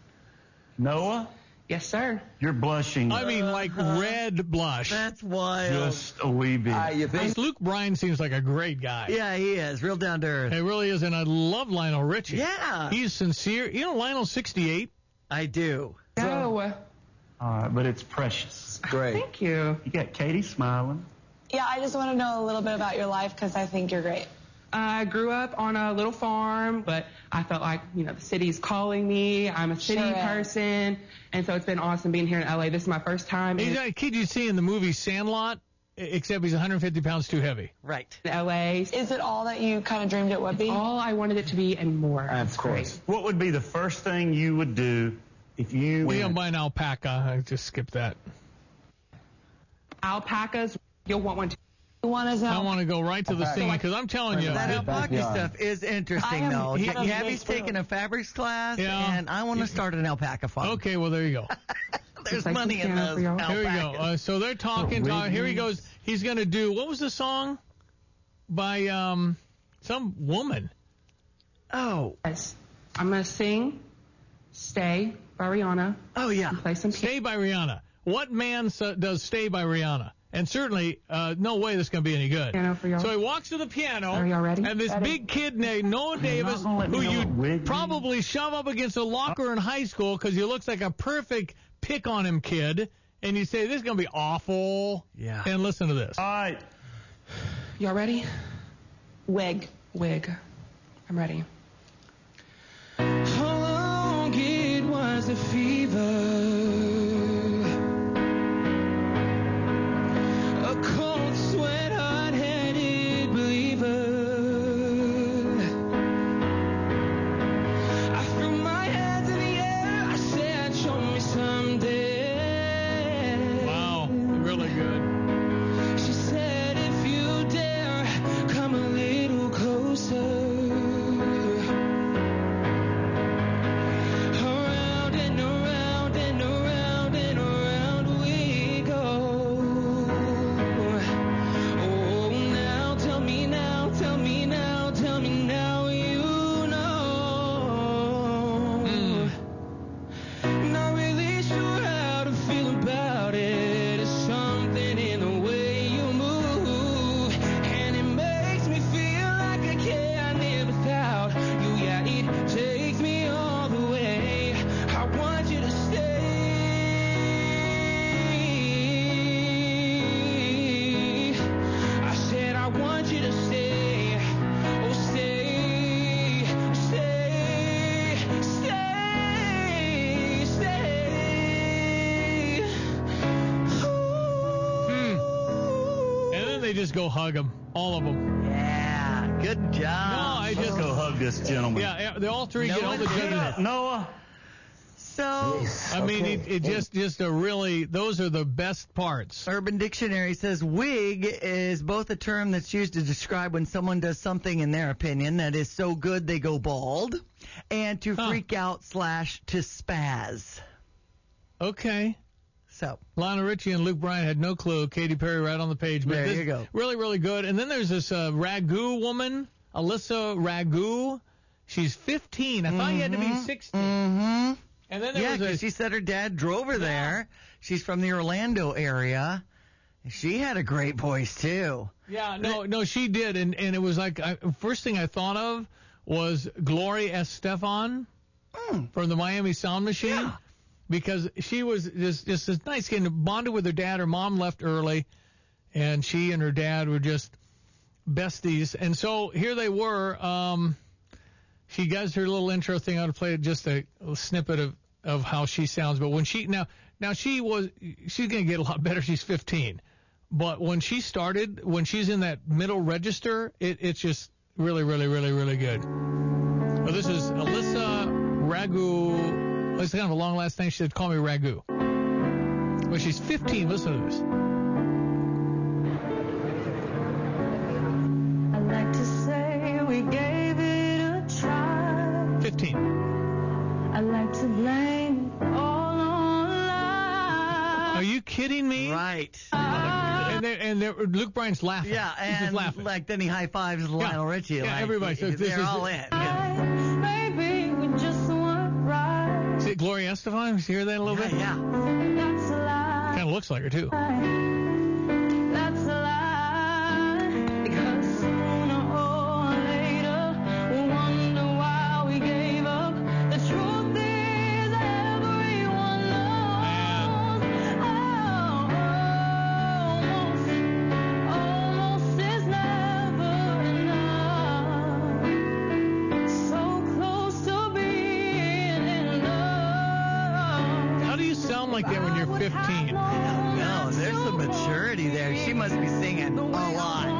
Noah, Yes, sir. you're blushing. I mean, like red blush. That's wild. Just a wee bit. Ah, you think? This Luke Bryan seems like a great guy. Yeah, he is. Real down to earth. It really is, and I love Lionel Richie. Yeah. He's sincere. You know, Lionel's sixty-eight. I do. Go. All right, but it's precious. Great. Thank you. You got Katie smiling. Yeah, I just want to know a little bit about your life because I think you're great. I grew up on a little farm, but I felt like, you know, the city's calling me. I'm a city Sure is. person, and so it's been awesome being here in L A. This is my first time He's in that kid you see in the movie Sandlot, except he's one hundred fifty pounds too heavy. Right. L A. Is it all that you kind of dreamed it would be? All I wanted it to be and more. Of course. What would be the first thing you would do if you We went? don't buy an alpaca. I just skipped that. Alpacas, you'll want one too. One is I want to go right to the Okay. scene because I'm telling you. That alpaca stuff is I interesting, am though. kind of Gabby's big taking too. a fabrics class, Yeah. and I want to start an alpaca farm. Okay, well, there you go. There's Like money in piano those for y'all. alpacas. Here we go. Uh, so they're talking. Uh, here he goes. He's going to do, what was the song by um some woman? Oh. Yes. I'm going to sing Stay by Rihanna. Oh, yeah. And play some Stay by Rihanna. What man so, does Stay by Rihanna? And certainly, uh, no way this is going to be any good. Piano for y'all. So he walks to the piano. Are y'all ready? And this Ready. big kid named Noah Davis, gonna let me who know what you'd wig probably shove up against a locker in high school because he looks like a perfect pick on him kid. And you say, this is going to be awful. Yeah. And listen to this. All right. Y'all ready? Wig. Wig. I'm ready. How long it was a fever, a cold sweat, hot-headed believer. I threw my hands in the air, I said, show me someday. Wow. Really good. She said, if you dare, come a little closer. Around and around and around and around we go. Oh, now tell me now, tell me now, tell me now you know. Not really sure how to feel about it. It's something in the way you move, and it makes me feel like I can't live without you. Yeah, it takes me all the way. I want you to stay. I said I want you to stay. Oh, stay, stay, stay, stay. And then they just go hug him. All of them. Yeah. Good job. No, I Let's just. go hug this gentleman. Yeah, yeah, they all three No get all the one did judges. it. Noah. So, I mean, it, it just just a really, those are the best parts. Urban Dictionary says wig is both a term that's used to describe when someone does something, in their opinion, that is so good they go bald, and to Huh. freak out slash to spaz. Okay. So, Lionel Richie and Luke Bryan had no clue. Katy Perry right on the page. But There this, you go. Really, really good. And then there's this uh, Ragu woman, Alyssa Ragu. She's fifteen. I thought you had to be sixteen. mm-hmm. And then there Yeah, was a, because she said her dad drove her there. She's from the Orlando area. She had a great voice, too. Yeah, no, no, she did, and and it was like I, first thing I thought of was Gloria Estefan Mm. from the Miami Sound Machine, Yeah. because she was just just this nice kid, bonded with her dad. Her mom left early, and she and her dad were just besties, and so here they were. Um, she does her little intro thing. I'll play just a, a snippet of of how she sounds, but when she now now she was she's gonna get a lot better. She's fifteen. But when she started, when she's in that middle register, it, it's just really, really, really, really good. Well, this is Alyssa Ragu. It's kind of a long last name. She said, call me Ragu. Well, she's fifteen. Listen to this. I like to say we gave it a try. fifteen. I like to blame it all on lies. Are you kidding me? Right. And, they're, and they're, Luke Bryan's laughing. Yeah, He's just and laughing. like then he high fives Lionel Richie. Yeah, like, everybody. So this they're is- all in. Maybe we just weren't right. See Gloria Estefan? You hear that a little Yeah, bit? yeah. That's a lie. Kind of looks like her, too. That's a lie. Because sooner or later we'll wonder why we gave up. The truth is everyone knows. Oh, almost, almost is never enough. like that when you're fifteen. No, there's some maturity there. She must be singing a lot.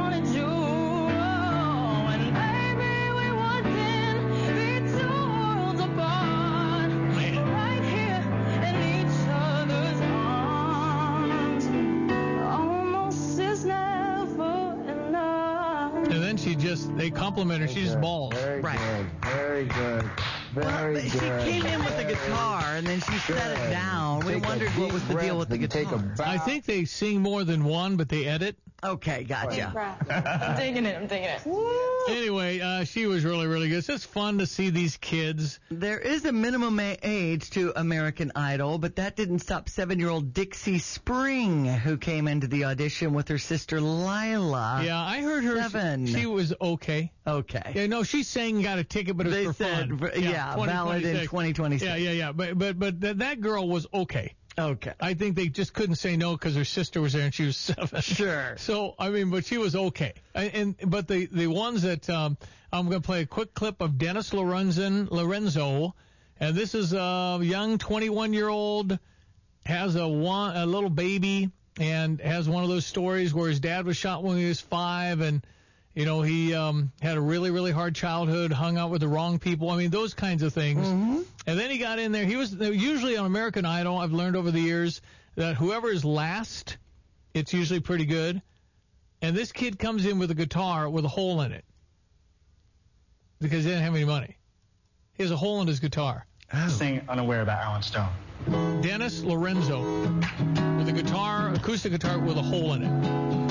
And then she just, they compliment her. She just balls. Very Right. good. Very good. Very Well, she good. came in with the guitar, and then she set it down. We Take a wondered what deep was the deal with the breath and guitar. take a bow. I think they sing more than one, but they edit. Okay, gotcha. I'm taking it. I'm taking it. Anyway, uh, she was really, really good. It's just fun to see these kids. There is a minimum a- age to American Idol, but that didn't stop seven-year-old Dixie Spring, who came into the audition with her sister Lila. Yeah, I heard her. Seven. She was okay. Okay. Yeah, no, she sang and got a ticket, but it was They for said, fun. for- yeah, valid in twenty twenty-six. Yeah, yeah, yeah. But but but th- that girl was okay. Okay. I think they just couldn't say no because her sister was there and she was seven. Sure. So I mean, but she was okay. And, and but the the ones that um, I'm going to play a quick clip of Dennis Lorenzen Lorenzo, and this is a young twenty-one year old has a one a little baby and has one of those stories where his dad was shot when he was five and. You know, he um, had a really, really hard childhood, hung out with the wrong people. I mean, those kinds of things. Mm-hmm. And then he got in there. He was usually on American Idol. I've learned over the years that whoever is last, it's usually pretty good. And this kid comes in with a guitar with a hole in it because he didn't have any money. He has a hole in his guitar. Sing Unaware about Alan Stone. Dennis Lorenzo with a guitar, acoustic guitar with a hole in it.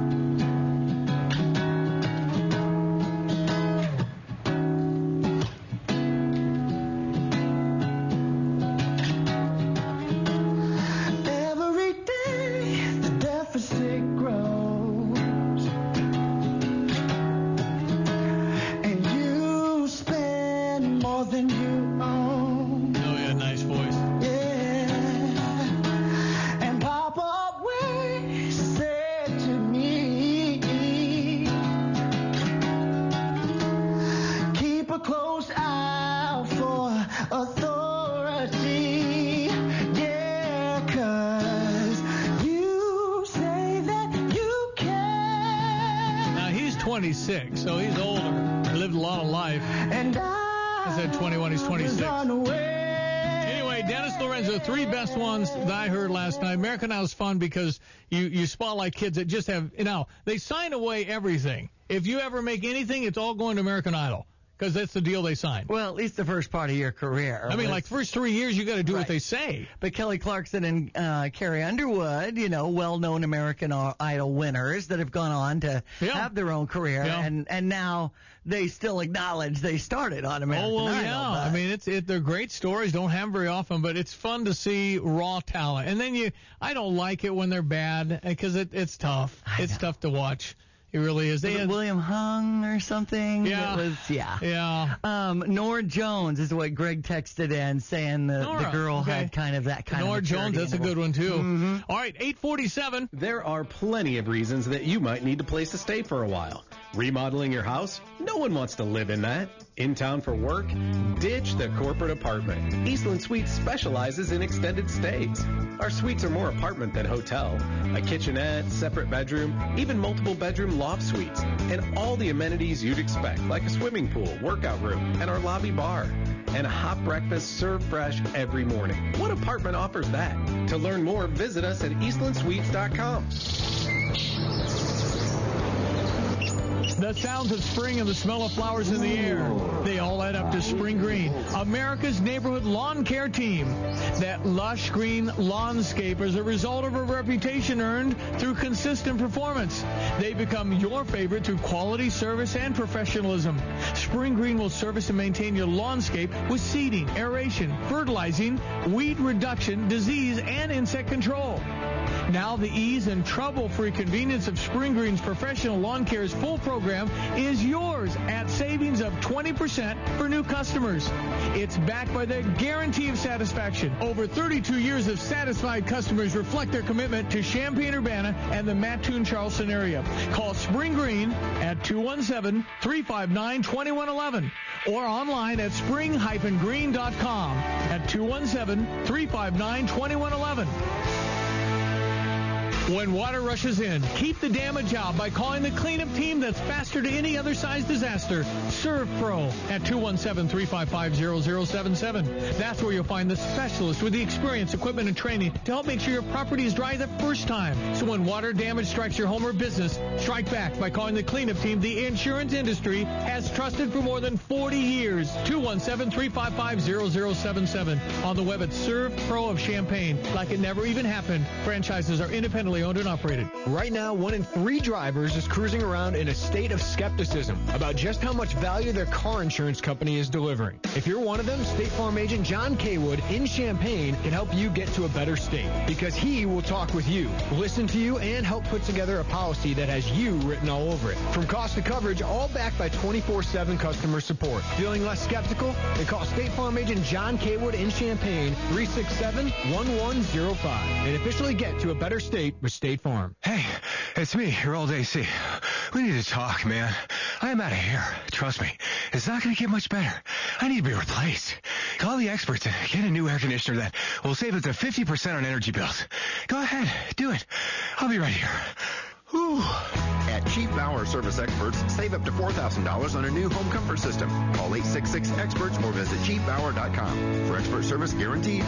twenty-six, so he's older. He lived a lot of life. And I said twenty-one, he's twenty-six. Anyway, Dennis Lorenzo, three best ones that I heard last night. American Idol's fun because you, you spotlight kids that just have, you know, they sign away everything. If you ever make anything, it's all going to American Idol. Because that's the deal they signed. Well, at least the first part of your career. I mean, like, first three years, you got to do right. what they say. But Kelly Clarkson and uh, Carrie Underwood, you know, well-known American Idol winners that have gone on to yeah. have their own career, yeah. and and now they still acknowledge they started on American Idol. Oh, well, Idol, yeah. but... I mean, it's it, they're great stories. Don't have them very often, but it's fun to see raw talent. And then you, I don't like it when they're bad because it, it's tough. I it's know. tough to watch. It really is. They They had had, William Hung or something. Yeah. It was, yeah. Yeah. Um, Nora Jones is what Greg texted in, saying the, Nora, the girl okay. had kind of that kind Nora of Jones, that's a good one, too. Mm-hmm. All right, eight forty-seven. There are plenty of reasons that you might need a place to stay for a while. Remodeling your house? No one wants to live in that. In town for work? Ditch the corporate apartment. Eastland Suites specializes in extended stays. Our suites are more apartment than hotel. A kitchenette, separate bedroom, even multiple bedroom loft suites, and all the amenities you'd expect, like a swimming pool, workout room, and our lobby bar. And a hot breakfast served fresh every morning. What apartment offers that? To learn more, visit us at eastland suites dot com. The sounds of spring and the smell of flowers in the air, they all add up to Spring Green, America's neighborhood lawn care team. That lush green lawnscape is a result of a reputation earned through consistent performance. They become your favorite through quality service and professionalism. Spring Green will service and maintain your lawnscape with seeding, aeration, fertilizing, weed reduction, disease, and insect control. Now the ease and trouble-free convenience of Spring Green's professional lawn care's full program is yours at savings of twenty percent for new customers. It's backed by the guarantee of satisfaction. Over thirty-two years of satisfied customers reflect their commitment to Champaign-Urbana and the Mattoon-Charleston area. Call Spring Green at two one seven, three five nine, two one one one or online at spring dash green dot com at two one seven, three five nine, two one one one. When water rushes in, keep the damage out by calling the cleanup team that's faster to any other size disaster. Serve Pro at two one seven, three five five, zero zero seven seven. That's where you'll find the specialist with the experience, equipment, and training to help make sure your property is dry the first time. So when water damage strikes your home or business, strike back by calling the cleanup team the insurance industry has trusted for more than forty years. two one seven, three five five, zero zero seven seven. On the web at Serve Pro of Champaign. Like it never even happened. Franchises are independently owned and operated. Right now, one in three drivers is cruising around in a state of skepticism about just how much value their car insurance company is delivering. If you're one of them, State Farm agent John Kaywood in Champaign can help you get to a better state because he will talk with you, listen to you, and help put together a policy that has you written all over it. From cost to coverage, all backed by twenty-four seven customer support. Feeling less skeptical? Then call State Farm agent John Kaywood in Champaign, three six seven, one one zero five, and officially get to a better state with State Farm. Hey, it's me, your old A C. We need to talk, man. I am out of here. Trust me, it's not going to get much better. I need to be replaced. Call the experts and get a new air conditioner that will save up to fifty percent on energy bills. Go ahead, do it. I'll be right here. Whew. At Cheap Bauer Service Experts, save up to four thousand dollars on a new home comfort system. Call eight six six, experts or visit cheap bauer dot com. For expert service guaranteed.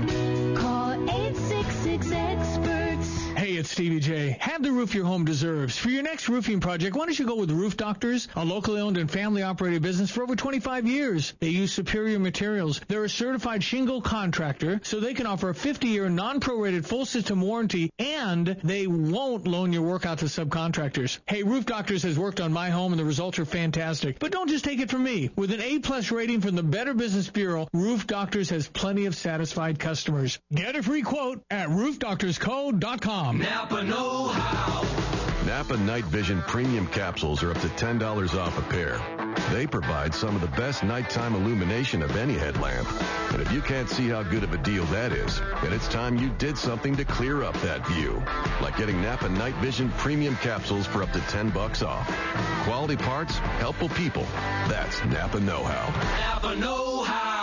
Call eight six six, experts. Hey, it's Stevie J. Have the roof your home deserves. For your next roofing project, why don't you go with Roof Doctors, a locally owned and family-operated business for over twenty-five years. They use superior materials. They're a certified shingle contractor, so they can offer a fifty-year non-prorated full system warranty, and they won't loan your work out to subcontractors. Hey, Roof Doctors has worked on my home, and the results are fantastic. But don't just take it from me. With an A-plus rating from the Better Business Bureau, Roof Doctors has plenty of satisfied customers. Get a free quote at roof doctors co dot com. Napa know-how. Napa Night Vision Premium Capsules are up to ten dollars off a pair. They provide some of the best nighttime illumination of any headlamp. And if you can't see how good of a deal that is, then it's time you did something to clear up that view. Like getting Napa Night Vision Premium Capsules for up to ten bucks off. Quality parts, helpful people. That's Napa know-how. Napa know-how.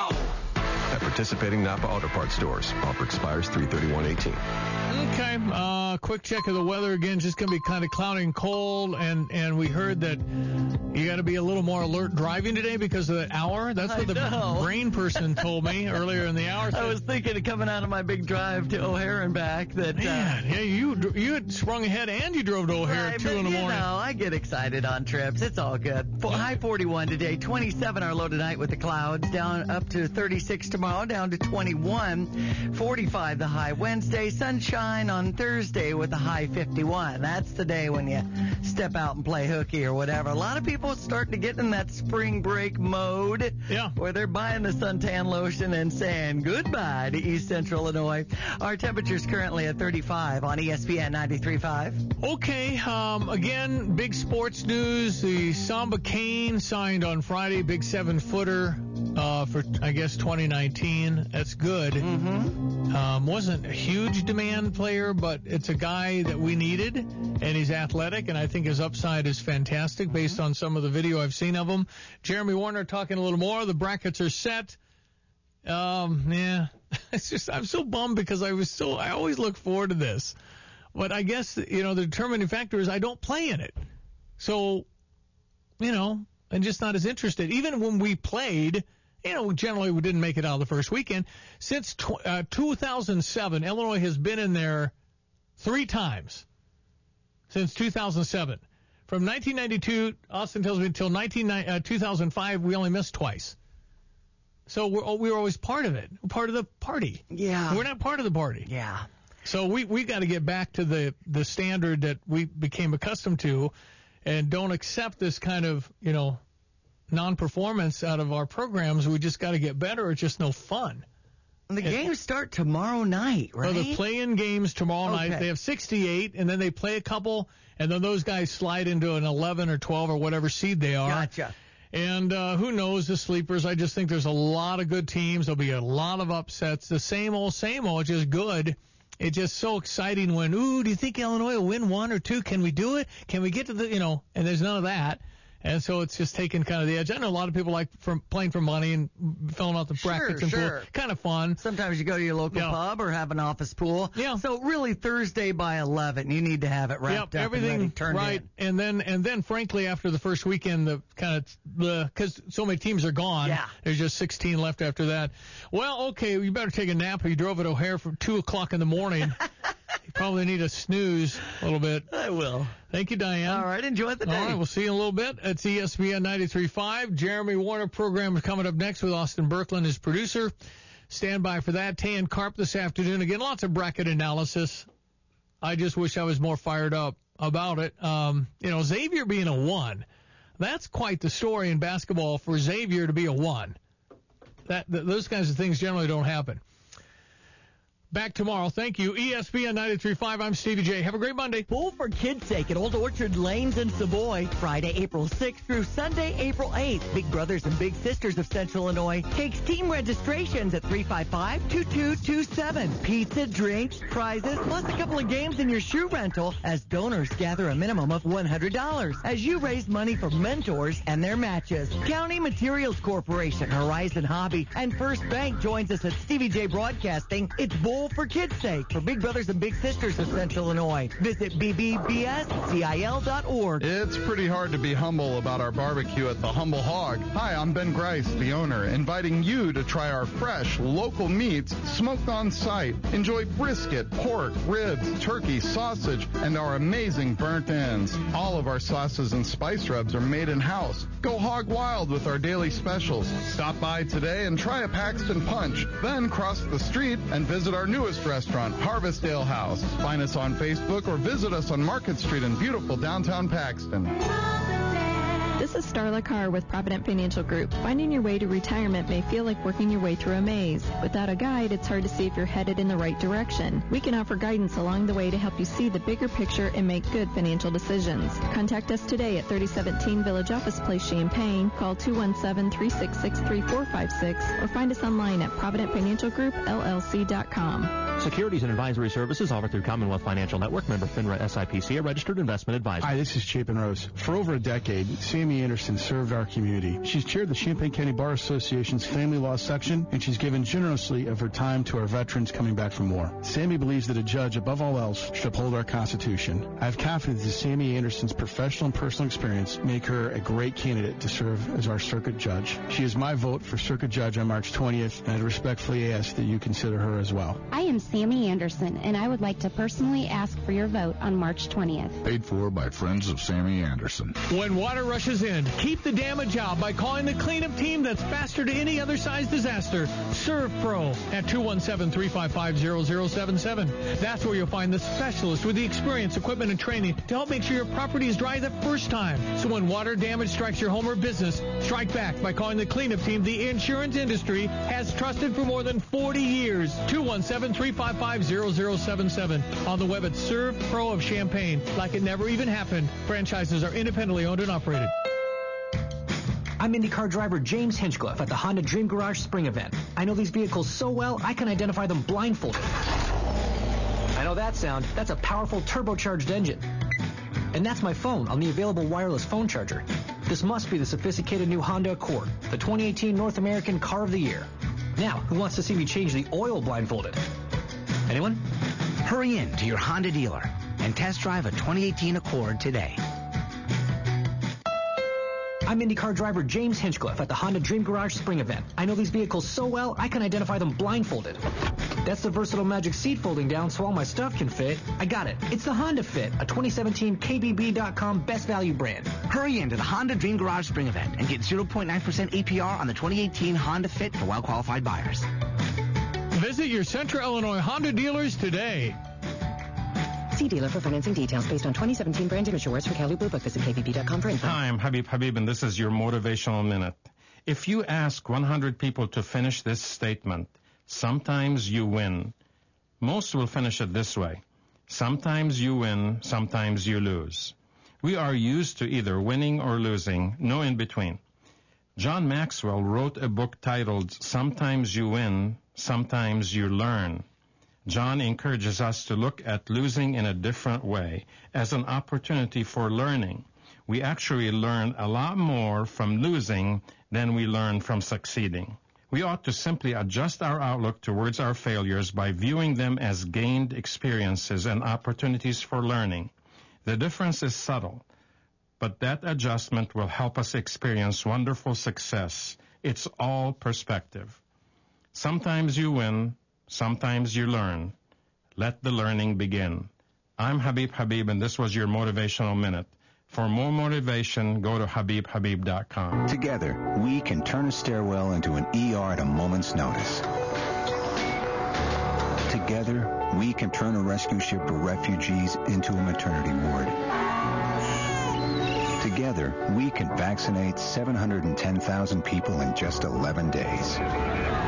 At participating Napa Auto Parts stores. Offer expires three thirty-one eighteen. Okay, uh, quick check of the weather again. Just going to be kind of cloudy and cold, and, and we heard that you got to be a little more alert driving today because of the hour. That's what I the know. brain person told me earlier in the hour. I was thinking of coming out of my big drive to O'Hare and back. That Man, uh, yeah, you you had sprung ahead and you drove to O'Hare right, at two but, in the you morning. know, I get excited on trips. It's all good. For, high forty-one today, twenty-seven our low tonight with the clouds, down up to thirty-six tomorrow, down to twenty-one, forty-five the high Wednesday, sunshine on Thursday with a high fifty-one. That's the day when you step out and play hooky or whatever. A lot of people are starting to get in that spring break mode, yeah, where they're buying the suntan lotion and saying goodbye to East Central Illinois. Our temperature's currently at thirty-five on E S P N ninety-three point five. Okay, um, again, big sports news. The Samba Kane signed on Friday, big seven-footer uh, for, I guess, twenty nineteen. That's good. Mm-hmm. Um, wasn't a huge demand player, but it's a guy that we needed, and he's athletic, and I think his upside is fantastic based on some of the video I've seen of him. Jeremy Warner talking a little more. The brackets are set. Um, yeah, it's just I'm so bummed because I was so I always look forward to this. But I guess, you know, the determining factor is I don't play in it. So, you know, I'm just not as interested. Even when we played, you know, generally we didn't make it out of the first weekend. Since tw- uh, two thousand seven, Illinois has been in there three times since two thousand seven. From nineteen ninety-two, Austin tells me, until nineteen, uh, two thousand five, we only missed twice. So we're, we were always part of it. We're part of the party. Yeah. We're not part of the party. Yeah. So we we got to get back to the, the standard that we became accustomed to, and don't accept this kind of, you know, non-performance out of our programs. We just got to get better. It's just no fun. And the games start tomorrow night, right? Well, the play-in games tomorrow Okay. night. They have sixty-eight, and then they play a couple, and then those guys slide into an eleven or twelve or whatever seed they are. Gotcha. And uh, who knows, the sleepers. I just think there's a lot of good teams. There'll be a lot of upsets. The same old, same old, just good. It's just so exciting when, ooh, do you think Illinois will win one or two? Can we do it? Can we get to the, you know, and there's none of that. And so it's just taking kind of the edge. I know a lot of people like from playing for money and filling out the brackets Sure, and sure. pool. Kind of fun. Sometimes you go to your local Yeah. pub or have an office pool. Yeah. So really Thursday by eleven, you need to have it wrapped Yep, up everything and ready, turned right, in. and then and then frankly after the first weekend, the kind of the because so many teams are gone. Yeah. There's just sixteen left after that. Well, okay, you better take a nap. You drove at O'Hare from two o'clock in the morning. You probably need a snooze a little bit. I will. Thank you, Diane. All right, enjoy the day. All right, we'll see you in a little bit. It's E S P N ninety-three point five. Jeremy Warner program is coming up next with Austin Berkland as producer. Stand by for that. Tan Carp this afternoon. Again, lots of bracket analysis. I just wish I was more fired up about it. Um, you know, Xavier being a one, that's quite the story in basketball for Xavier to be a one. That th- those kinds of things generally don't happen. Back tomorrow. Thank you. E S P N ninety-three point five. I'm Stevie J. Have a great Monday. Bowl for Kids' Sake at Old Orchard Lanes in Savoy. Friday, April sixth through Sunday, April eighth. Big Brothers and Big Sisters of Central Illinois takes team registrations at three five five, two two two seven. Pizza, drinks, prizes, plus a couple of games in your shoe rental as donors gather a minimum of one hundred dollars as you raise money for mentors and their matches. County Materials Corporation, Horizon Hobby, and First Bank joins us at Stevie J Broadcasting. It's Bowl for Kids' Sake for Big Brothers and Big Sisters of Central Illinois. Visit b b b s c i l dot org. It's pretty hard to be humble about our barbecue at the Humble Hog. Hi, I'm Ben Grice, the owner, inviting you to try our fresh, local meats smoked on site. Enjoy brisket, pork, ribs, turkey, sausage, and our amazing burnt ends. All of our sauces and spice rubs are made in-house. Go hog wild with our daily specials. Stop by today and try a Paxton Punch. Then cross the street and visit our newest restaurant, Harvest Ale House. Find us on Facebook or visit us on Market Street in beautiful downtown Paxton. This is Starla Carr with Provident Financial Group. Finding your way to retirement may feel like working your way through a maze. Without a guide, it's hard to see if you're headed in the right direction. We can offer guidance along the way to help you see the bigger picture and make good financial decisions. Contact us today at thirty seventeen Village Office Place, Champaign. Call two one seven, three six six, three four five six or find us online at provident financial group l l c dot com. Securities and advisory services offered through Commonwealth Financial Network, member FINRA S I P C, a registered investment advisor. Hi, this is Chapin Rose. For over a decade, Sammy Anderson served our community. She's chaired the Champaign County Bar Association's Family Law section, and she's given generously of her time to our veterans coming back from war. Sammy believes that a judge, above all else, should uphold our Constitution. I have confidence that Sammy Anderson's professional and personal experience make her a great candidate to serve as our circuit judge. She is my vote for circuit judge on March twentieth, and I respectfully ask that you consider her as well. I am Sammy Anderson, and I would like to personally ask for your vote on March twentieth. Paid for by Friends of Sammy Anderson. When water rushes in, keep the damage out by calling the cleanup team that's faster to any other size disaster. Serve Pro at two one seven, three five five, zero zero seven seven. That's where you'll find the specialist with the experience, equipment, and training to help make sure your property is dry the first time. So when water damage strikes your home or business, strike back by calling the cleanup team the insurance industry has trusted for more than forty years. two one seven, three five five, zero zero seven seven. On the web at Serve Pro of Champaign. Like it never even happened. Franchises are independently owned and operated. I'm IndyCar driver James Hinchcliffe at the Honda Dream Garage Spring Event. I know these vehicles so well, I can identify them blindfolded. I know that sound. That's a powerful turbocharged engine. And that's my phone on the available wireless phone charger. This must be the sophisticated new Honda Accord, the twenty eighteen North American Car of the Year. Now, who wants to see me change the oil blindfolded? Anyone? Hurry in to your Honda dealer and test drive a twenty eighteen Accord today. I'm IndyCar driver James Hinchcliffe at the Honda Dream Garage Spring Event. I know these vehicles so well, I can identify them blindfolded. That's the versatile magic seat folding down so all my stuff can fit. I got it. It's the Honda Fit, a twenty seventeen K B B dot com best value brand. Hurry into the Honda Dream Garage Spring Event and get zero point nine percent A P R on the twenty eighteen Honda Fit for well-qualified buyers. Visit your Central Illinois Honda dealers today. See dealer for financing details based on twenty seventeen brand image awards for Cali Blue Book. Visit K B B dot com for info. Hi, I'm Habib Habib, and this is your Motivational Minute. If you ask one hundred people to finish this statement, Sometimes you win. Most will finish it this way. Sometimes you win, sometimes you lose. We are used to either winning or losing, no in between. John Maxwell wrote a book titled Sometimes You Win, Sometimes You Learn. John encourages us to look at losing in a different way, as an opportunity for learning. We actually learn a lot more from losing than we learn from succeeding. We ought to simply adjust our outlook towards our failures by viewing them as gained experiences and opportunities for learning. The difference is subtle, but that adjustment will help us experience wonderful success. It's all perspective. Sometimes you win, sometimes you learn. Let the learning begin. I'm Habib Habib, and this was your Motivational Minute. For more motivation, go to Habib Habib dot com. Together, we can turn a stairwell into an E R at a moment's notice. Together, we can turn a rescue ship for refugees into a maternity ward. Together, we can vaccinate seven hundred ten thousand people in just eleven days.